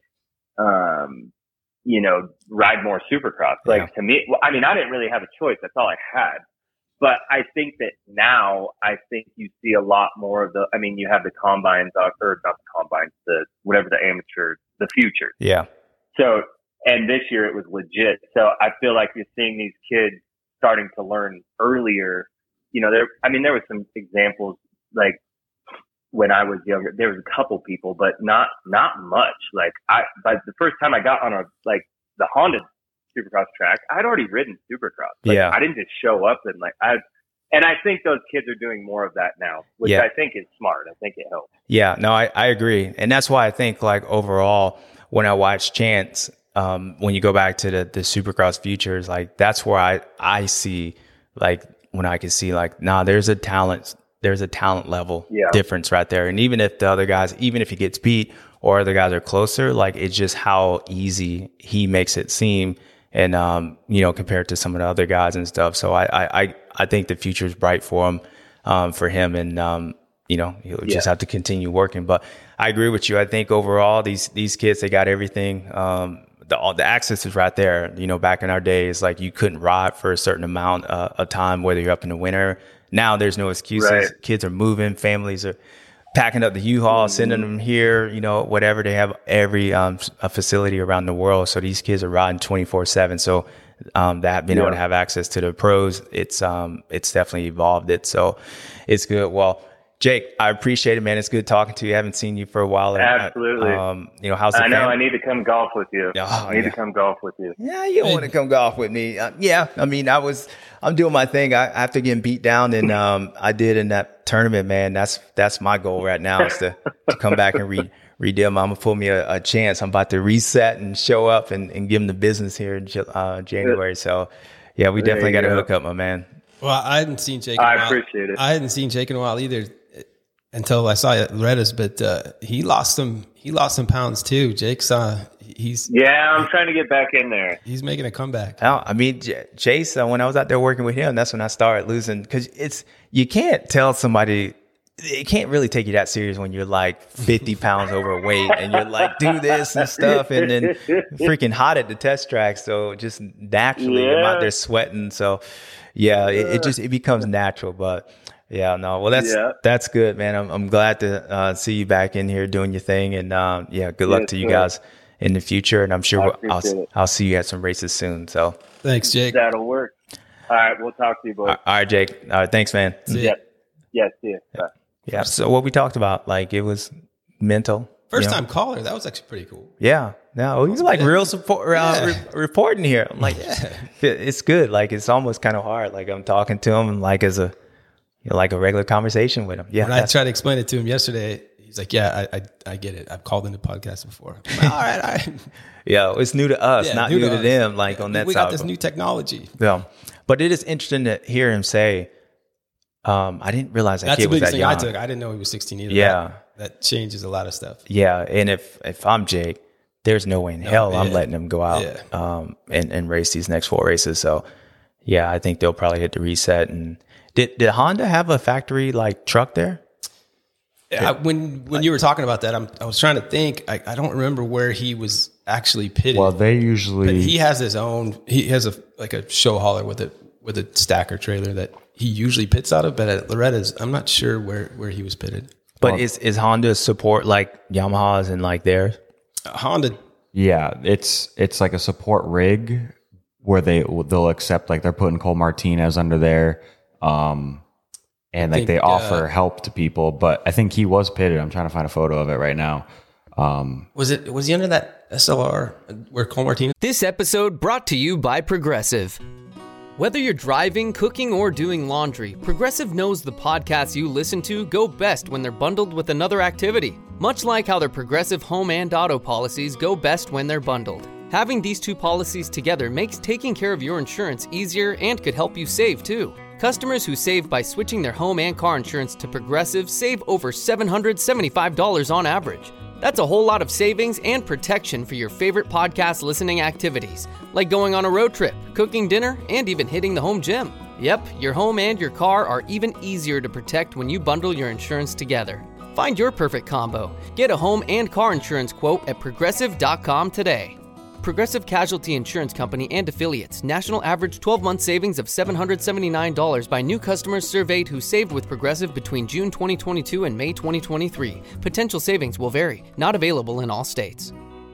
ride more supercross. Like, to me, I mean, I didn't really have a choice. That's all I had. But I think that now, you see a lot more of you have the combines, or not the combines, the amateur, the future. Yeah. So, and this year it was legit. So I feel like you're seeing these kids starting to learn earlier. There was some examples, like when I was younger, there was a couple people, but not much. But the first time I got on the Honda Supercross track, I'd already ridden Supercross. I didn't just show up and I think those kids are doing more of that now, which I think is smart. I think it helps. Yeah, no, I agree. And that's why I think overall, when I watch Chance, when you go back to the Supercross futures, that's where I see when I can see there's a talent level difference right there. And even if the other guys, even if he gets beat or other guys are closer, it's just how easy he makes it seem. And, compared to some of the other guys and stuff. So I think the future is bright for him. And, he'll just have to continue working. But I agree with you. I think overall, these kids, they got everything. The access is right there. Back in our days, you couldn't ride for a certain amount of time, whether you're up in the winter. Now there's no excuses. Right. Kids are moving. Families are packing up the U-Haul, sending them here, whatever. They have every a facility around the world. So these kids are riding 24/7. So that being able to have access to the pros, it's definitely evolved it. So it's good. Well, Jake, I appreciate it, man. It's good talking to you. I haven't seen you for a while. Absolutely. How's the family? I need to come golf with you. I need to come golf with you. Yeah, you don't want to come golf with me. I'm doing my thing. After getting beat down, and I did in that tournament, man. That's my goal right now is to come back and redeem. I'm gonna pull me a chance. I'm about to reset and show up and give him the business here in January. So, yeah, we definitely got to hook up, my man. Well, I hadn't seen Jake. I appreciate it. I hadn't seen Jake in a while either, until I saw it at Loretta's. But he lost some pounds too. Jake's I'm trying to get back in there. He's making a comeback. Chase, when I was out there working with him, that's when I started losing, because you can't tell somebody. It can't really take you that serious when you're 50 pounds overweight and you're do this and stuff, and then freaking hot at the test track. So just naturally, I'm out there sweating. So it becomes natural. But that's good, man. I'm glad to see you back in here doing your thing, and good luck to you guys in the future. And I'm sure I'll see you at some races soon. So thanks, Jake. That'll work. All right, we'll talk to you, boys. All right, Jake. All right, thanks, man. See ya. Yeah, see you. Bye. Yeah. So what we talked about, it was mental. First time caller. That was actually pretty cool. Yeah. No, he's real support reporting here. I'm it's good. It's almost kind of hard. I'm talking to him and as a a regular conversation with him. Yeah. When I tried to explain it to him yesterday, he's like, "Yeah, I get it. I've called into podcasts before." Like, all right. Yeah, it's new to us, not new to them. On that side, we got this new technology. Yeah, but it is interesting to hear him say. I didn't realize that kid was that young. That's the biggest thing I didn't know he was 16 either. Yeah. That changes a lot of stuff. Yeah. And if I'm Jake, there's no way in hell I'm letting him go out and race these next 4 races. So, yeah, I think they'll probably hit the reset. And did Honda have a factory truck there? Yeah, when you were talking about that, I was trying to think. I don't remember where he was actually pitted. Well, they usually... But he has his own... He has a show hauler with a stacker trailer that he usually pits out of, but at Loretta's, I'm not sure where he was pitted. But is Honda support Yamaha's and theirs? Honda. Yeah, it's a support rig where they'll accept they're putting Cole Martinez under there, and they offer help to people. But I think he was pitted. I'm trying to find a photo of it right now. Was he under that SLR where Cole Martinez? This episode brought to you by Progressive. Whether you're driving, cooking, or doing laundry, Progressive knows the podcasts you listen to go best when they're bundled with another activity. Much like how their Progressive home and auto policies go best when they're bundled. Having these 2 policies together makes taking care of your insurance easier and could help you save too. Customers who save by switching their home and car insurance to Progressive save over $775 on average. That's a whole lot of savings and protection for your favorite podcast listening activities, like going on a road trip, cooking dinner, and even hitting the home gym. Yep, your home and your car are even easier to protect when you bundle your insurance together. Find your perfect combo. Get a home and car insurance quote at Progressive.com today. Progressive Casualty Insurance Company and Affiliates. National average 12-month savings of $779 by new customers surveyed who saved with Progressive between June 2022 and May 2023. Potential savings will vary. Not available in all states.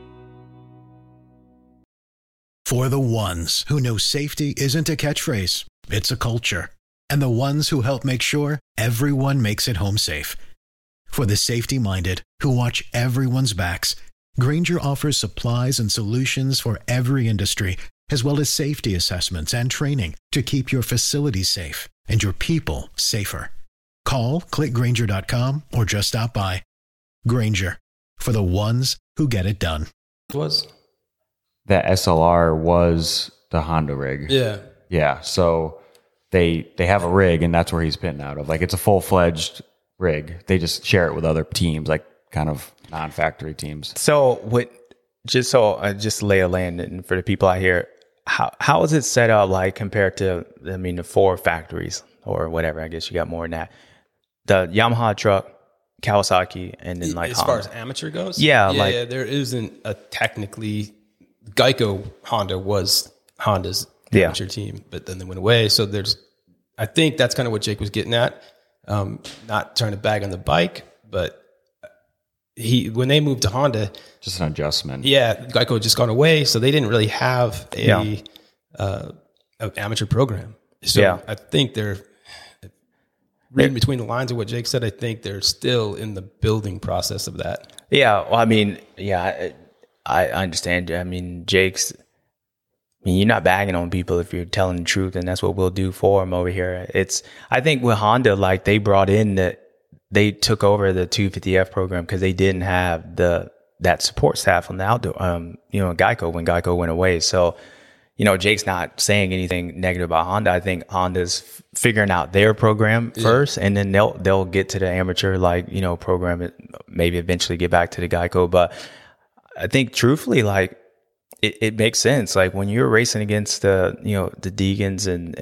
For the ones who know safety isn't a catchphrase, it's a culture. And the ones who help make sure everyone makes it home safe. For the safety-minded who watch everyone's backs, Grainger offers supplies and solutions for every industry, as well as safety assessments and training to keep your facilities safe and your people safer. Call, click Grainger.com, or just stop by. Grainger, for the ones who get it done. That SLR was the Honda rig. Yeah. So they have a rig, and that's where he's pitting out of. Like, it's a full-fledged rig. They just share it with other teams, like kind of non-factory teams. So just lay a land, and for the people out here, how is it set up like compared to, the 4 factories or whatever? I guess you got more than that. The Yamaha truck, Kawasaki, and then like as Honda. Far as amateur goes, yeah, there isn't a technically Geico Honda was Honda's amateur team, but then they went away. So I think that's kind of what Jake was getting at. Not trying to bag on the bike, but when they moved to Honda, just an adjustment. Yeah, Geico had just gone away, so they didn't really have an amateur program. So I think they're reading between the lines of what Jake said. I think they're still in the building process of that. Yeah, well, I understand. You're not bagging on people if you're telling the truth, and that's what we'll do for them over here. I think with Honda, like they took over the 250F program because they didn't have that support staff on the outdoor, Geico when Geico went away. So, Jake's not saying anything negative about Honda. I think Honda's figuring out their program first, and then they'll get to the amateur program, maybe eventually get back to the Geico. But I think truthfully, like, it makes sense. Like when you're racing against the Degans and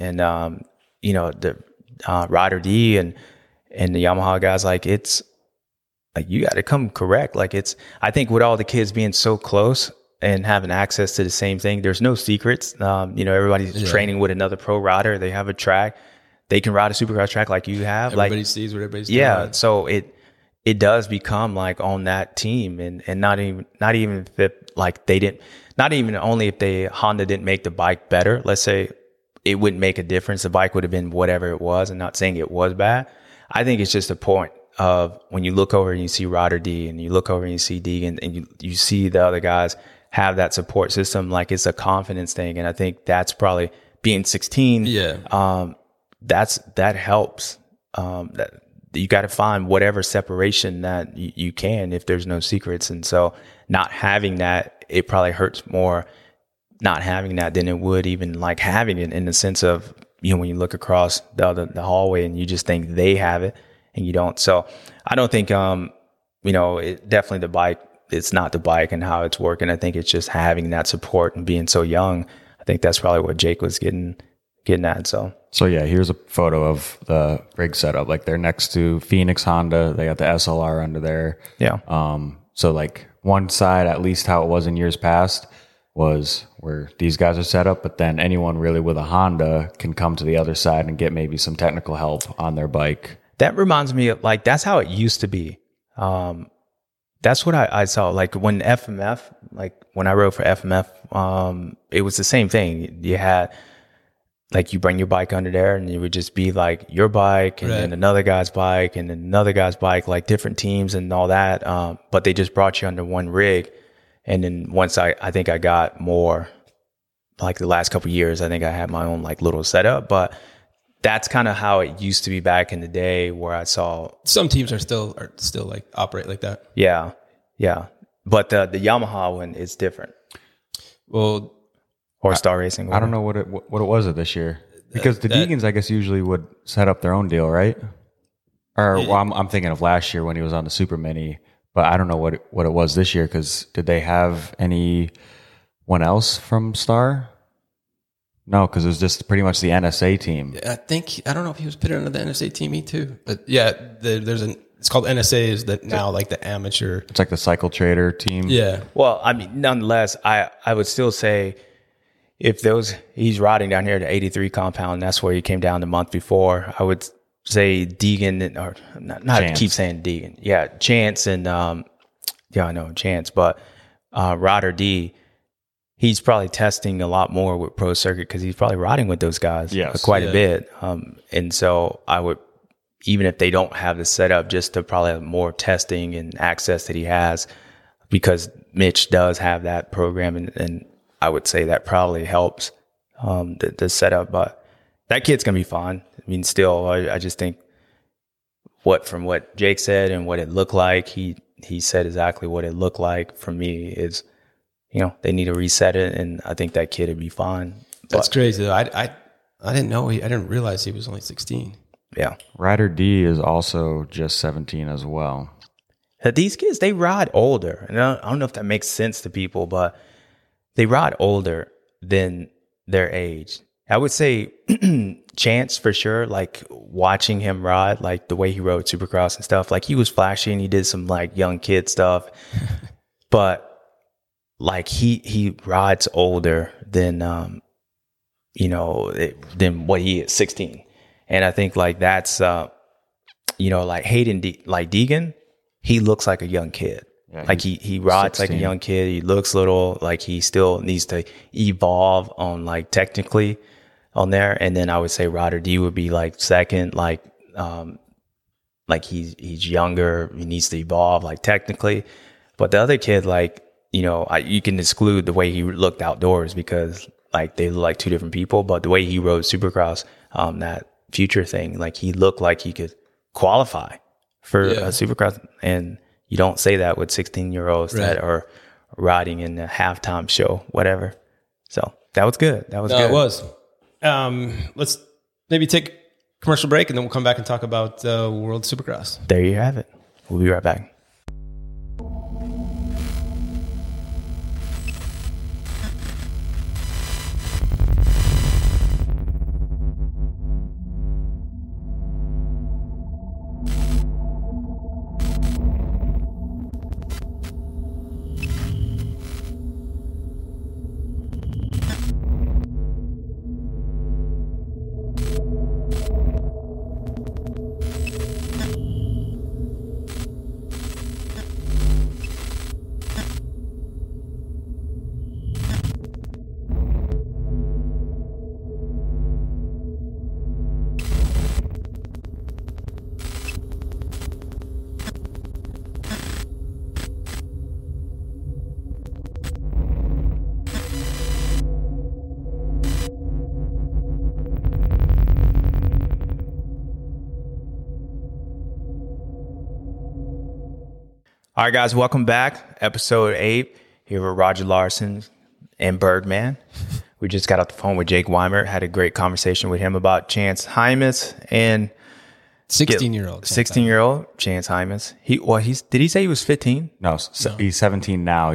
the Ryder D and the Yamaha guys, like it's like you got to come correct. Like I think with all the kids being so close and having access to the same thing, there's no secrets. Everybody's training with another pro rider. They have a track. They can ride a supercross track like you have. Everybody sees what everybody's doing. Yeah. So it does become like on that team and not even if like they didn't. Not even only if Honda didn't make the bike better, let's say it wouldn't make a difference. The bike would have been whatever it was. I'm not saying it was bad. I think it's just a point of when you look over and you see Ryder D and you look over and you see Deegan and you see the other guys have that support system, like it's a confidence thing. And I think that's probably being 16. Yeah. That helps. That you got to find whatever separation that you can if there's no secrets. And so not having that, it probably hurts more not having that than it would even like having it, in the sense of, when you look across the hallway and you just think they have it and you don't. So I don't think, definitely the bike, it's not the bike and how it's working. I think it's just having that support and being so young. I think that's probably what Jake was getting at. So yeah, here's a photo of the rig setup. Like they're next to Phoenix Honda. They got the SLR under there. Yeah. So like one side, at least how it was in years past, was where these guys are set up, but then anyone really with a Honda can come to the other side and get maybe some technical help on their bike. That reminds me of like, that's how it used to be. That's what I saw. Like when FMF, like when I rode for FMF, it was the same thing. You had like, you bring your bike under there and it would just be like your bike and then another guy's bike and then another guy's bike, like different teams and all that. But they just brought you under one rig. And then once I think I got more, like the last couple of years, I think I had my own like little setup, but that's kind of how it used to be back in the day, where I saw some teams are still like operate like that. Yeah. Yeah. But the Yamaha one is different. Well, or Star Racing. I don't know what it was this year, because the Degans, I guess, usually would set up their own deal, right? Or I'm thinking of last year when he was on the Super Mini, but I don't know what it was this year, because did they have anyone else from Star? No, because it was just pretty much the NSA team. I don't know if he was put under the NSA team too, but yeah, there's It's called NSA. Is that now like the amateur? It's like the Cycle Trader team. Yeah. Well, I mean, nonetheless, I would still say if he's riding down here to 83 compound, that's where he came down the month before. I would say Deegan, or not keep saying Deegan. Yeah, Chance and I know Chance, but Ryder D, he's probably testing a lot more with Pro Circuit because he's probably riding with those guys quite a bit. And so I would, even if they don't have the setup, just to probably have more testing and access that he has, because Mitch does have that program, and I would say that probably helps the setup. But that kid's gonna be fine. I mean, still, I just think from what Jake said and what it looked like, he said exactly what it looked like. For me, is they need to reset it, and I think that kid would be fine. That's crazy. I didn't know. I didn't realize he was only 16. Yeah. Ryder D is also just 17 as well. These kids, they ride older. And I don't know if that makes sense to people, but they ride older than their age. I would say Chance for sure, like watching him ride, like the way he rode Supercross and stuff, like he was flashy and he did some like young kid stuff. But like he rides older than, than what he is, 16. And I think like that's, like Hayden, Deegan, he looks like a young kid. Yeah, like he rides 16. Like a young kid. He looks little, like he still needs to evolve on like technically on there. And then I would say Ryder D would be like second, like he's younger. He needs to evolve like technically. But the other kid, like, you can exclude the way he looked outdoors because like they look like two different people. But the way he rode Supercross, that future thing, like he looked like he could qualify for a Supercross, and you don't say that with 16-year-olds that are riding in the halftime show, whatever. So that was good. That was good. It was. Let's maybe take a commercial break, and then we'll come back and talk about World Supercross. There you have it. We'll be right back. All right, guys, welcome back. Episode 8 here with Roger Larson and Birdman. We just got off the phone with Jake Weimer, had a great conversation with him about Chance Hymas and 16-year-old. 16-year-old Chance Hymas. Did he say he was 15? No, he's 17 now. He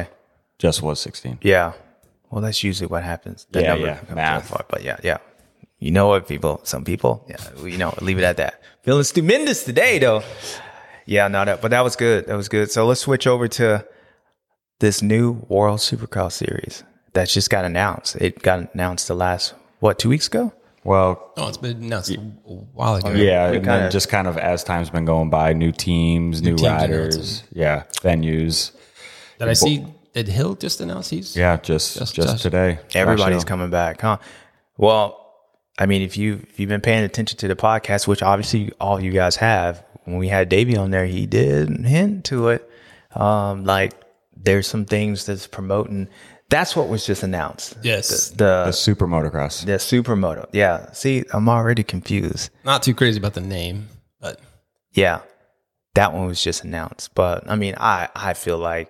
just was 16. Yeah. Well, that's usually what happens. Math. But yeah. You know what, people? Some people, leave it at that. Feeling stupendous today, though. Yeah, but that was good. That was good. So let's switch over to this new World Supercross series that just got announced. It got announced the last, 2 weeks ago? Well, it's been announced a while ago. Yeah, and then just kind of as time's been going by, new teams, new riders, venues. Did I see? Did Hill just announce he's? Yeah, just today. Everybody's coming back, huh? Well, I mean, if you've been paying attention to the podcast, which obviously all you guys have, when we had Davey on there, he did hint to it. Like there's some things that's promoting. That's what was just announced. Yes. The Super Motocross. The Supermoto. Yeah. See, I'm already confused. Not too crazy about the name, but. Yeah. That one was just announced. But I mean, I feel like,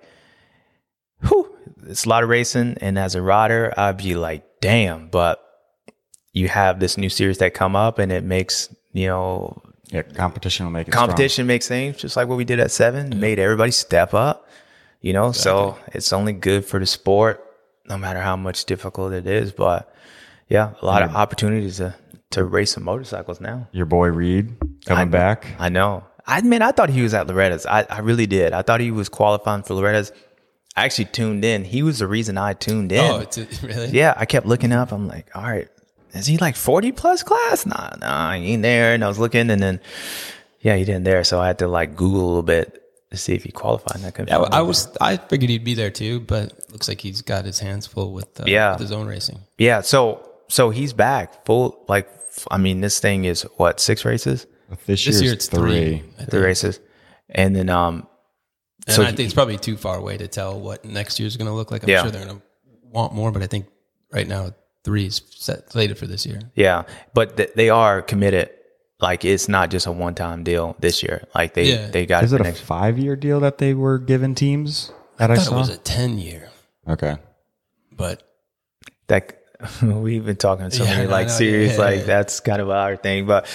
it's a lot of racing. And as a rider, I'd be like, damn, but you have this new series that come up and it makes, competition will make it Competition makes things just like what we did at 7, made everybody step up, exactly. So it's only good for the sport, no matter how much difficult it is. But a lot of opportunities to race some motorcycles now. Your boy Reed coming back. I know. I thought he was at Loretta's. I really did. I thought he was qualifying for Loretta's. I actually tuned in. He was the reason I tuned in. Oh, really? Yeah, I kept looking up. I'm like, all right, is he like 40 plus class? Nah, he ain't there. And I was looking, and then, yeah, he didn't there. So I had to like Google a little bit to see if he qualified. And I couldn't. Yeah, I figured he'd be there too, but it looks like he's got his hands full with his own racing. Yeah, so he's back full. Like, I mean, this thing is what, 6 races? This year it's 3 races, and then and I think it's probably too far away to tell what next year's going to look like. I'm sure they're going to want more, but I think right now 3 is slated for this year. Yeah, but they are committed. Like, it's not just a one-time deal this year. Like they got. Is it a 5-year deal that they were giving teams? That I saw? It was a 10-year. Okay, but that we've been talking so many series that's kind of our thing. But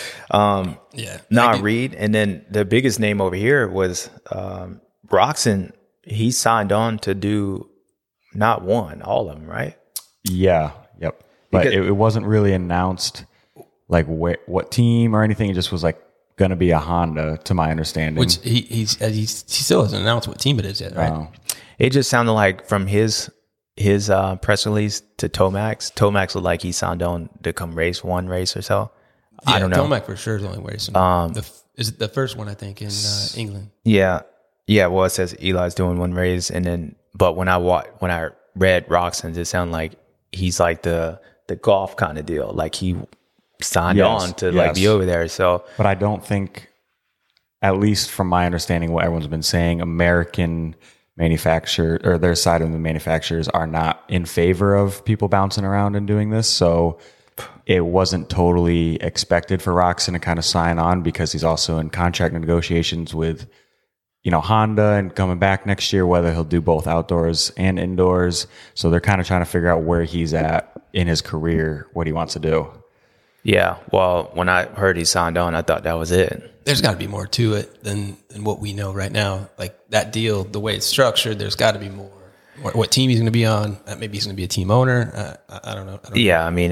Reed, and then the biggest name over here was Roczen. He signed on to do not one, all of them, right? Yeah, yep. But it wasn't really announced. Like what team or anything. It just was like going to be a Honda, to my understanding. Which he still hasn't announced what team it is yet, right? It just sounded like from his press release to Tomac. Tomac looked like he signed on to come race one race or so. Yeah, I don't know. Tomac for sure is the only racing. Is it the first one, I think, in England? Yeah. Well, it says Eli's doing one race, and then but when I read Roczen's, it sounded like he's like the golf kind of deal. Like he signed on to like be over there. So, but I don't think, at least from my understanding, what everyone's been saying, American manufacturer or their side of the manufacturers are not in favor of people bouncing around and doing this. So it wasn't totally expected for Roczen to kind of sign on, because he's also in contract negotiations with, Honda and coming back next year, whether he'll do both outdoors and indoors. So they're kind of trying to figure out where he's at in his career, what he wants to do. Yeah, well, when I heard he signed on, I thought that was it. There's got to be more to it than what we know right now. Like that deal, the way it's structured, there's got to be more. What team he's going to be on? Maybe he's going to be a team owner. I don't know. I mean,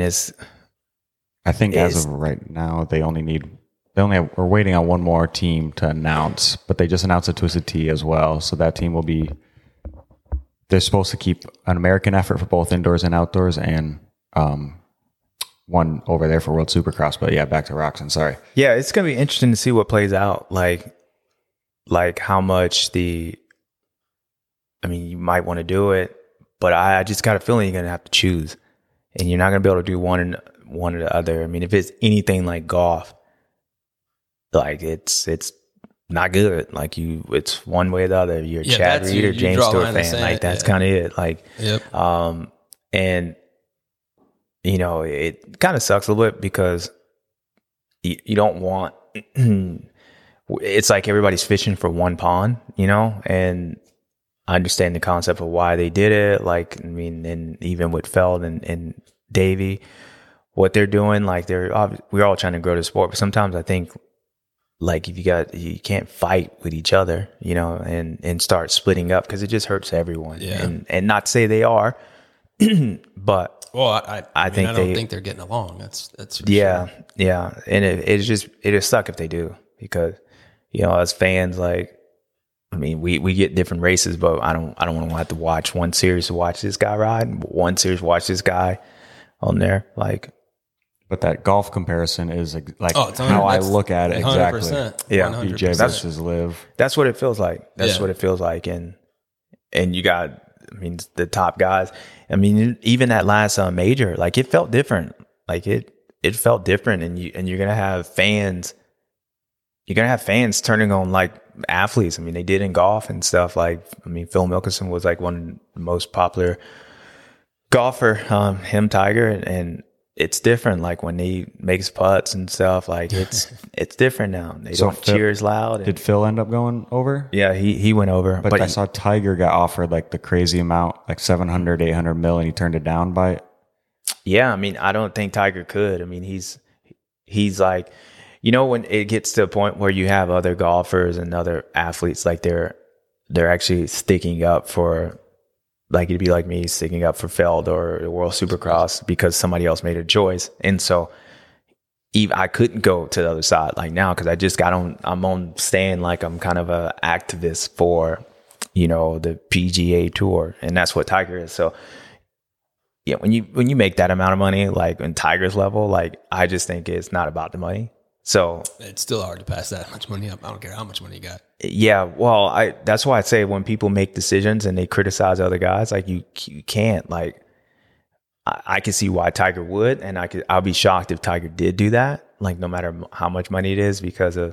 I think as of right now, we're waiting on one more team to announce, but they just announced a Twisted Tea as well. So that team they're supposed to keep an American effort for both indoors and outdoors, and one over there for World Supercross. But yeah, back to Roczen. Sorry. Yeah, it's gonna be interesting to see what plays out. Like how much you might want to do it, but I just got a feeling you're gonna have to choose, and you're not gonna be able to do one or the other. I mean, if it's anything like golf, like it's not good. Like it's one way or the other. You're Chad Reed or James Stewart fan. Like that's kind of it. Like, and it kind of sucks a little bit because you don't want. It's like everybody's fishing for one pond, and I understand the concept of why they did it. Like, I mean, and even with Feld and Davey, what they're doing, like we're all trying to grow the sport, but sometimes I think, like, if you can't fight with each other, and start splitting up, because it just hurts everyone. Yeah. And not to say they are, but I don't think they're getting along. That's for sure. Yeah. And it just suck if they do, because as fans, like, I mean, we get different races, but I don't want to have to watch one series to watch this guy ride, one series watch this guy on there, like. But that golf comparison is like how I look at it. 100%, exactly. Yeah. 100%. BJ versus Liv. That's what it feels like. That's what it feels like. And you got, the top guys. Even that last major, like, it felt different. Like it felt different. And you're going to have fans. You're going to have fans turning on, like, athletes. They did in golf and stuff. Like, Phil Mickelson was like one of the most popular golfer, him, Tiger, and it's different. Like, when he makes putts and stuff, like, it's different now. They don't cheer as loud. Did Phil end up going over? Yeah, he went over. But I saw Tiger got offered like the crazy amount, like 700, 800 mil, and he turned it down by it. Yeah, I don't think Tiger could. He's like, when it gets to a point where you have other golfers and other athletes, like they're actually sticking up for, like, it'd be like me sticking up for Feld or the World Supercross because somebody else made a choice. And so I couldn't go to the other side like now because I just I'm on staying like I'm kind of a activist for, you know, the PGA Tour, and that's what Tiger is. So yeah, when you make that amount of money, like in Tiger's level, like I just think it's not about the money. So it's still hard to pass that much money up. I don't care how much money you got. Yeah, well, that's why I say when people make decisions and they criticize other guys, like you can't, like I can see why Tiger would, and I'll be shocked if Tiger did do that, like no matter how much money it is, because of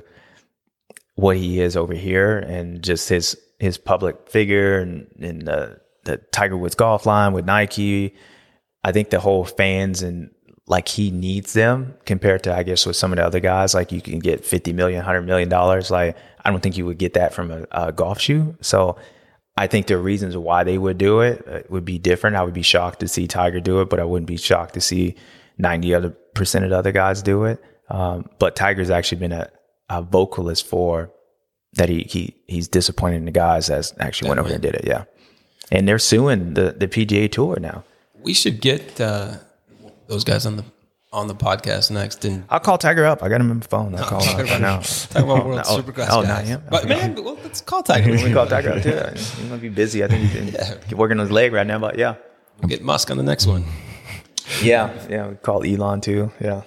what he is over here and just his public figure and the Tiger Woods golf line with Nike. I think the whole fans and like he needs them compared to, I guess, with some of the other guys, like you can get $50 million, $100 million. Like I don't think you would get that from a golf shoe. So I think the reasons why they would do it would be different. I would be shocked to see Tiger do it, but I wouldn't be shocked to see 90% of the other guys do it. But Tiger's actually been a vocalist for that. He's disappointed in the guys that actually went over and did it. Yeah. And they're suing the PGA Tour now. We should get those guys on the podcast next. And I'll call Tiger up. I got him on the phone. I'll call him right now. Talk about World Supercross guys. Not him. But man, well, let's call Tiger. We call Tiger up too. He's gonna be busy. I think he's working on his leg right now. But yeah, we'll get Musk on the next one. Yeah. We call Elon too. Yeah.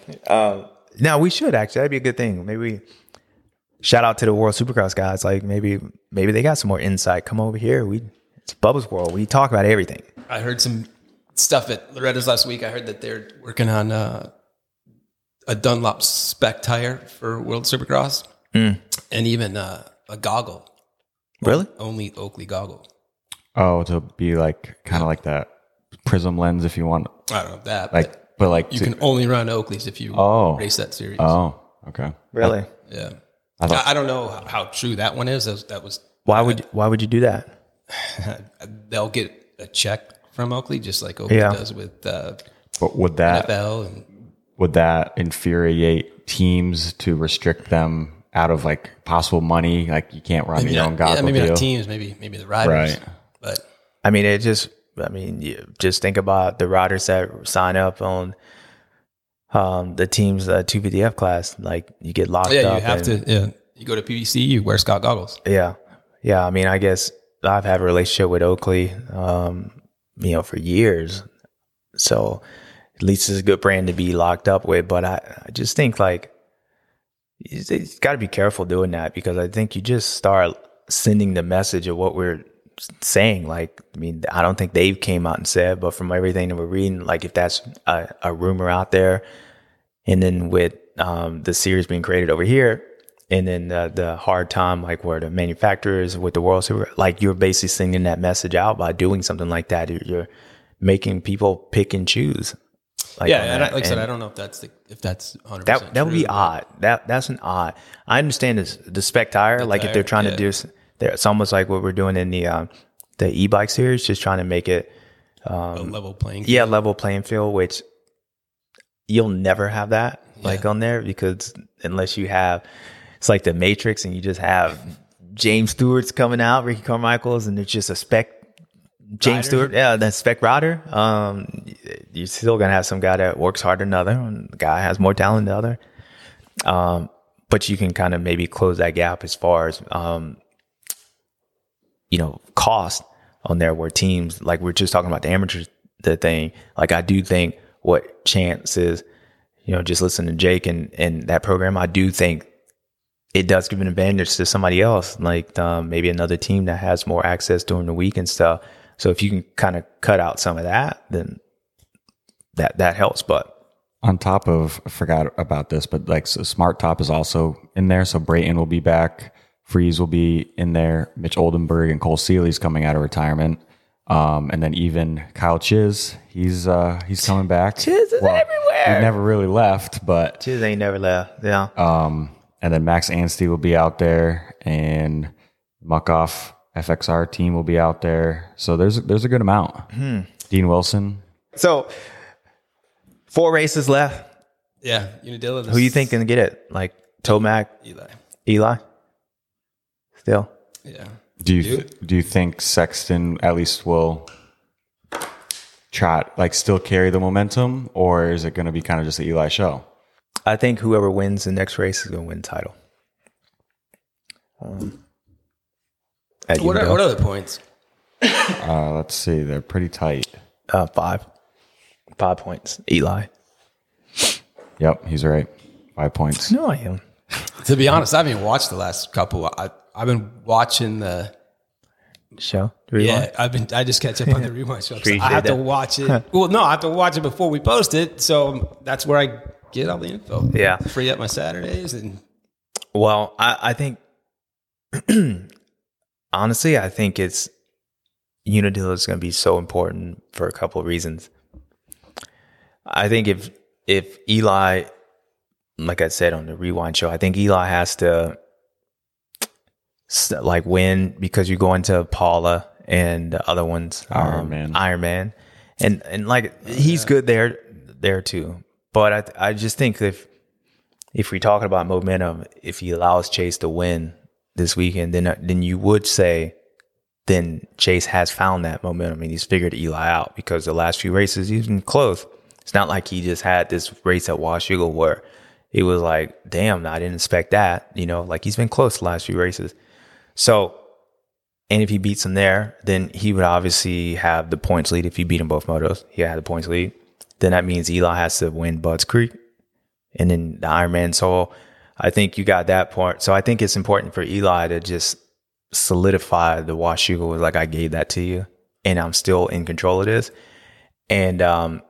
Now we should actually. That'd be a good thing. Maybe we shout out to the World Supercross guys. Like maybe they got some more insight. Come over here. It's Bubba's World. We talk about everything. I heard some stuff at Loretta's last week. I heard that they're working on a Dunlop spec tire for World Supercross, and even a goggle. Really? Only Oakley goggle. Oh, to be like kind of like that prism lens, if you want. I don't know that. Like, but like you can only run Oakleys if you race that series. Oh, okay. Really? Yeah. I don't know how true that one is. That was why would you do that? They'll get a check from Oakley, just like Oakley does with but would that NFL would that infuriate teams to restrict them out of like possible money? Like you can't run your own goggle. Yeah, maybe deal. not teams, maybe the riders. Right. But I mean, you just think about the riders that sign up on the team's 250F class. Like you get locked up. Yeah, you have to. Yeah, you go to PVC, you wear Scott goggles. Yeah. I mean, I guess I've had a relationship with Oakley, for years. So at least it's a good brand to be locked up with. But I just think like you got to be careful doing that, because I think you just start sending the message of what we're saying. Like, I mean, I don't think Dave came out and said, but from everything that we're reading, like if that's a rumor out there, and then with the series being created over here, and then the hard time, like where the manufacturers with the World Super, like you're basically sending that message out by doing something like that. You're making people pick and choose. Like and like I said, I don't know if that's 100%. That would be odd. That's an odd. I understand the spec tire. Like if they're trying to do, it's almost like what we're doing in the e-bike series, just trying to make it a level playing field. Yeah, level playing field, which you'll never have that like on there, because unless you have. It's like the Matrix, and you just have James Stewart's coming out, Ricky Carmichael's, and it's just a spec James Stewart. Yeah, that spec rider. You're still going to have some guy that works harder than the other, and the guy has more talent than the other. But you can kind of maybe close that gap as far as, cost on there, where teams, like we're just talking about the amateurs, the thing. Like I do think what Chance is, just listening to Jake and that program, I do think it does give an advantage to somebody else, like maybe another team that has more access during the week and stuff. So if you can kind of cut out some of that, then that helps. But on top of, I forgot about this, but like so Smart Top is also in there. So Brayton will be back. Freeze will be in there. Mitch Oldenburg and Cole Seeley's coming out of retirement. And then even Kyle Chiz, he's coming back. Chiz is everywhere. He never really left, but Chiz ain't never left. Yeah. And then Max Anstey will be out there, and Muckoff FXR team will be out there. So there's a good amount. Dean Wilson. So 4 races left. Yeah, Unadilla. Who you think can get it? Like Tomac, Eli. Still. Yeah. Do you think Sexton at least will try like still carry the momentum, or is it going to be kind of just an Eli show? I think whoever wins the next race is going to win the title. What are the points? Let's see. They're pretty tight. 5 points. Eli. Yep, he's right. 5 points. No, I am. To be honest, I haven't even watched the last couple. I've been watching the show. Yeah, I just catch up on the rewind show. I have to watch it. Well, no, I have to watch it before we post it. So that's where I get all the info. Yeah, free up my Saturdays and. Well, I think honestly, I think it's Unadilla is going to be so important for a couple of reasons. I think if Eli, like I said on the rewind show, I think Eli has to like win because you go into Paula and the other ones, Iron Man, and like he's good there too. But I just think if we're talking about momentum, if he allows Chase to win this weekend, then you would say then Chase has found that momentum and he's figured Eli out because the last few races he's been close. It's not like he just had this race at Washougal where it was like, damn, I didn't expect that. You know, like he's been close the last few races. So, and if he beats him there, then he would obviously have the points lead. If he beat him both motos, he had the points lead. Then that means Eli has to win Budds Creek and then the Ironman. So I think you got that part. So I think it's important for Eli to just solidify the Washougal, like I gave that to you and I'm still in control of this. And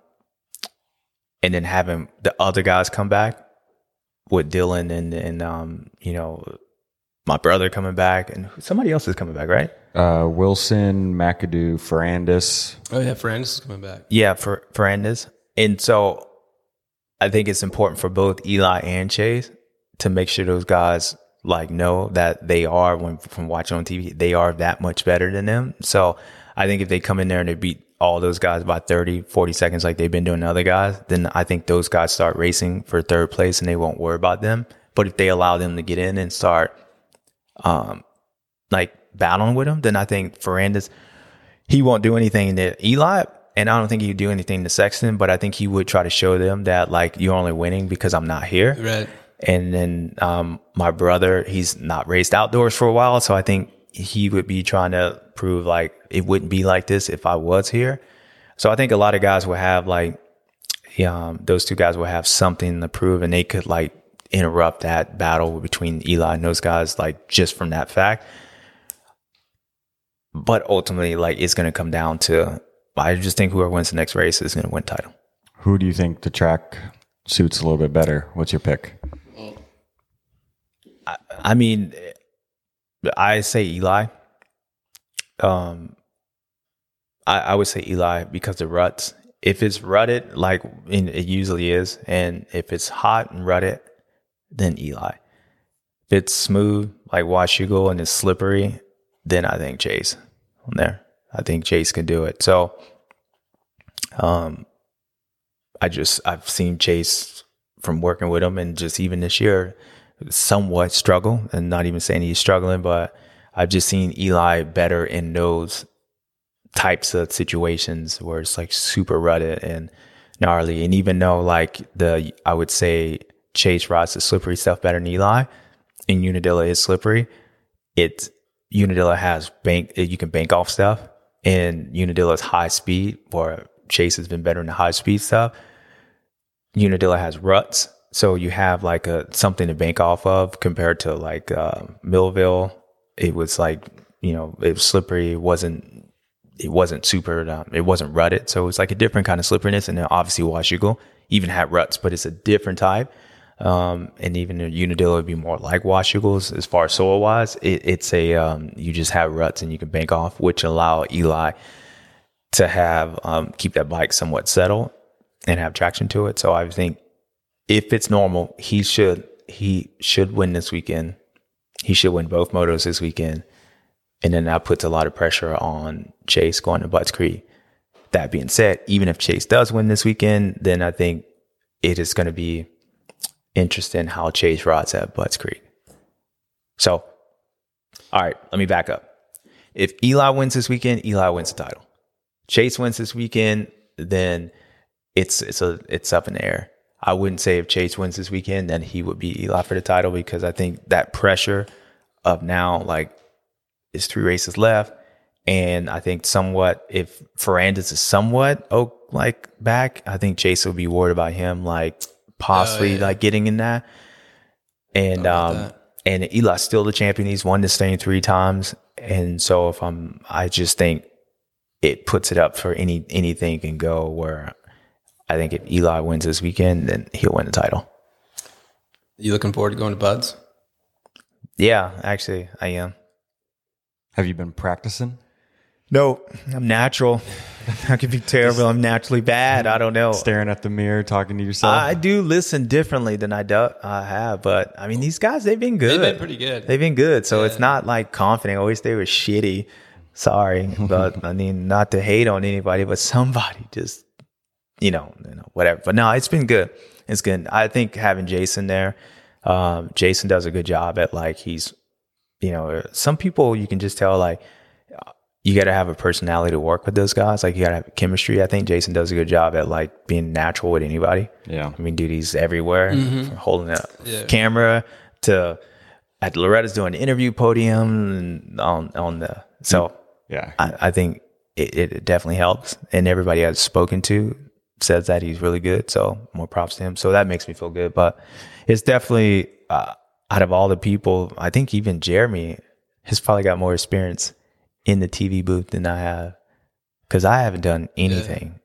then having the other guys come back with Dylan and you know, my brother coming back and somebody else is coming back, right? Wilson, McAdoo, Ferrandis. Oh yeah, Ferrandis is coming back. Yeah, for Ferrandis. And so I think it's important for both Eli and Chase to make sure those guys like know that they are, from watching on TV, they are that much better than them. So I think if they come in there and they beat all those guys by 30, 40 seconds like they've been doing the other guys, then I think those guys start racing for third place and they won't worry about them. But if they allow them to get in and start like battling with them, then I think Ferrandis, he won't do anything to Eli, and I don't think he would do anything to Sexton, but I think he would try to show them that like you're only winning because I'm not here. Right. And then my brother, he's not raced outdoors for a while, so I think he would be trying to prove like it wouldn't be like this if I was here. So I think a lot of guys will have like those two guys will have something to prove, and they could like interrupt that battle between Eli and those guys, like just from that fact. But ultimately, like it's going to come down to, I just think whoever wins the next race is going to win the title. Who do you think the track suits a little bit better? What's your pick? I mean, I say Eli. I would say Eli because the ruts. If it's rutted, like it usually is, and if it's hot and rutted, then Eli. If it's smooth, like Washougal, and it's slippery, then I think Chase on there. I think Chase can do it. So, I've seen Chase from working with him, and just even this year, somewhat struggle. And not even saying he's struggling, but I've just seen Eli better in those types of situations where it's like super rutted and gnarly. And even though like I would say Chase rides the slippery stuff better than Eli, and Unadilla is slippery, Unadilla has you can bank off stuff, and Unadilla's high speed, or Chase has been better in the high speed stuff. Unadilla has ruts, so you have like something to bank off of compared to like Millville. It was like, you know, it was slippery. It wasn't super, it wasn't rutted. So it was like a different kind of slipperiness. And then obviously Washougal even had ruts, but it's a different type. And even Unadilla would be more like Washougal's as far as soil wise. It's you just have ruts and you can bank off, which allow Eli to have, keep that bike somewhat settled and have traction to it. So I think if it's normal, he should win this weekend. He should win both motos this weekend. And then that puts a lot of pressure on Chase going to Budds Creek. That being said, even if Chase does win this weekend, then I think it is going to be interesting how Chase rides at Budds Creek. So, all right, let me back up. If Eli wins this weekend, Eli wins the title. Chase wins this weekend, then it's up in the air. I wouldn't say if Chase wins this weekend, then he would be Eli for the title, because I think that pressure of now, like, it's 3 races left. And I think somewhat, if Ferrandis is somewhat back, I think Chase will be worried about him, like possibly like getting in that. And and Eli's still the champion. He's won this thing 3 times. And so I just think it puts it up for anything can go, where I think if Eli wins this weekend, then he'll win the title. You looking forward to going to Bud's? Yeah, actually, I am. Have you been practicing? No, I'm natural. I could be terrible. I'm naturally bad. I don't know. Staring at the mirror, talking to yourself. I do listen differently than I have, but I mean, these guys, they've been good. They've been pretty good. They've been good. So it's not like confident. I wish they were shitty. Sorry, but I mean, not to hate on anybody, but somebody just, whatever. But no, it's been good. It's good. I think having Jason there, Jason does a good job at, like, he's, some people you can just tell, like, you got to have a personality to work with those guys. Like, you got to have chemistry. I think Jason does a good job at, like, being natural with anybody. Yeah. I mean, dude, he's everywhere, from holding a camera to at Loretta's doing the interview podium and on the, so yeah, I think it definitely helps. And everybody I've spoken to says that he's really good. So more props to him. So that makes me feel good. But it's definitely, out of all the people, I think even Jeremy has probably got more experience in the TV booth than I have, because I haven't done anything.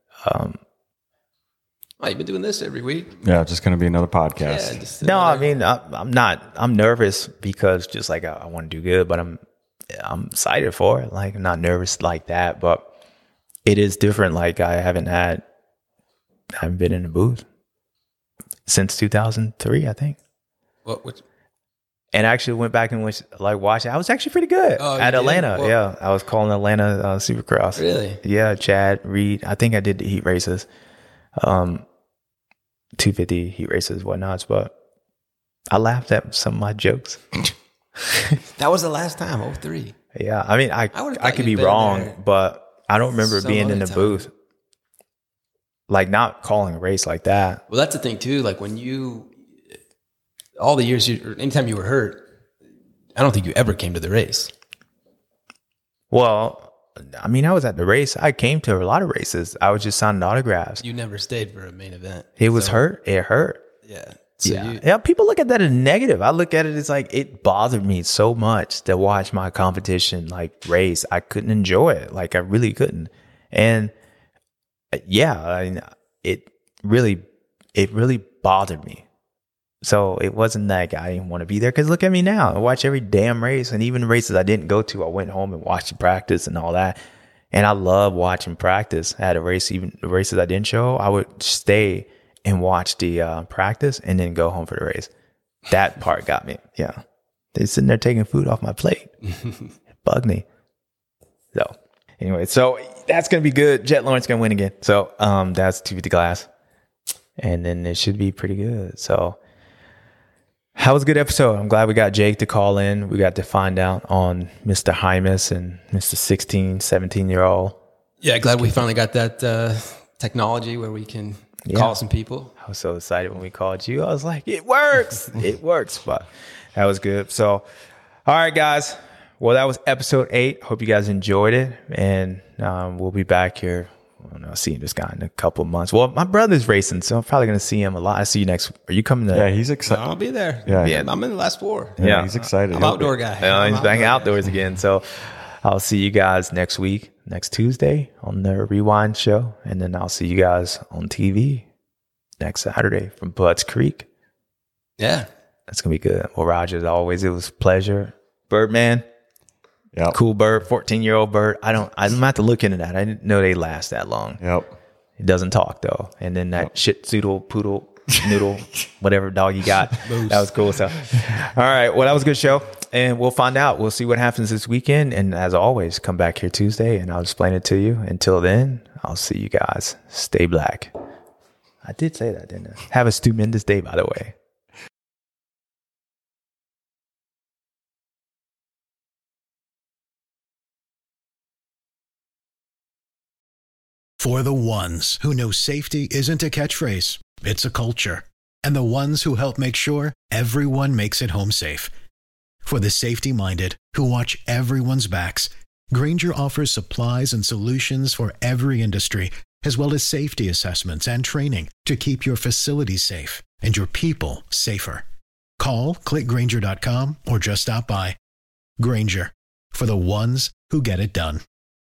You've been doing this every week. Yeah, just going to be another podcast. No, I mean, I'm nervous because just like I want to do good, but I'm excited for it. Like, I'm not nervous like that, but it is different. Like, I haven't been in the booth since 2003, I think. What? And I actually went back and watched it. I was actually pretty good at Atlanta. Well, yeah, I was calling Atlanta Supercross. Really? Yeah, Chad Reed. I think I did the heat races, 250 heat races, whatnots. But I laughed at some of my jokes. That was the last time, 03. Yeah, I mean, I could be wrong, but I don't remember being in the booth, like, not calling a race like that. Well, that's the thing too. Like, when all the years, anytime you were hurt, I don't think you ever came to the race. Well, I mean, I was at the race. I came to a lot of races. I was just signing autographs. You never stayed for a main event. It was hurt. It hurt. Yeah. So yeah. People look at that as negative. I look at it as, like, it bothered me so much to watch my competition, like, race. I couldn't enjoy it. Like, I really couldn't. And yeah, I mean, it really bothered me. So it wasn't like I didn't want to be there, because look at me now. I watch every damn race, and even races I didn't go to, I went home and watched the practice and all that. And I love watching practice. I had a race, even the races I didn't show, I would stay and watch the practice and then go home for the race. That part got me. Yeah. They're sitting there taking food off my plate. It bugged me. So anyway, so that's going to be good. Jet Lawrence going to win again. So that's 250 glass. And then it should be pretty good. So that was a good episode. I'm glad we got Jake to call in. We got to find out on Mr. Hymas and Mr. 16, 17-year-old. Yeah, glad we finally got that technology where we can call some people. I was so excited when we called you. I was like, it works. It works. But that was good. So, all right, guys. Well, that was episode 8. Hope you guys enjoyed it. And we'll be back here. I'll see this guy in a couple of months. Well, my brother's racing, so I'm probably going to see him a lot. I see you next. Are you coming to? Yeah, he's excited. I'll be there. Yeah. I'm in the last 4. Yeah, he's excited. I'm outdoor guy. He's back outdoors again. So I'll see you guys next week, next Tuesday on the Rewind show. And then I'll see you guys on TV next Saturday from Bud's Creek. Yeah. That's going to be good. Well, Roger, as always, it was a pleasure. Birdman. Yep. Cool bird, 14-year-old bird. I'm going to have to look into that. I didn't know they last that long. Yep. It doesn't talk, though. And then that shit zoodle, poodle, noodle, whatever dog you got. That was cool. So, all right. Well, that was a good show. And we'll find out. We'll see what happens this weekend. And as always, come back here Tuesday and I'll explain it to you. Until then, I'll see you guys. Stay black. I did say that, didn't I? Have a stupendous day, by the way. For the ones who know safety isn't a catchphrase, it's a culture. And the ones who help make sure everyone makes it home safe. For the safety-minded who watch everyone's backs, Grainger offers supplies and solutions for every industry, as well as safety assessments and training to keep your facilities safe and your people safer. Call, click Grainger.com, or just stop by. Grainger, for the ones who get it done.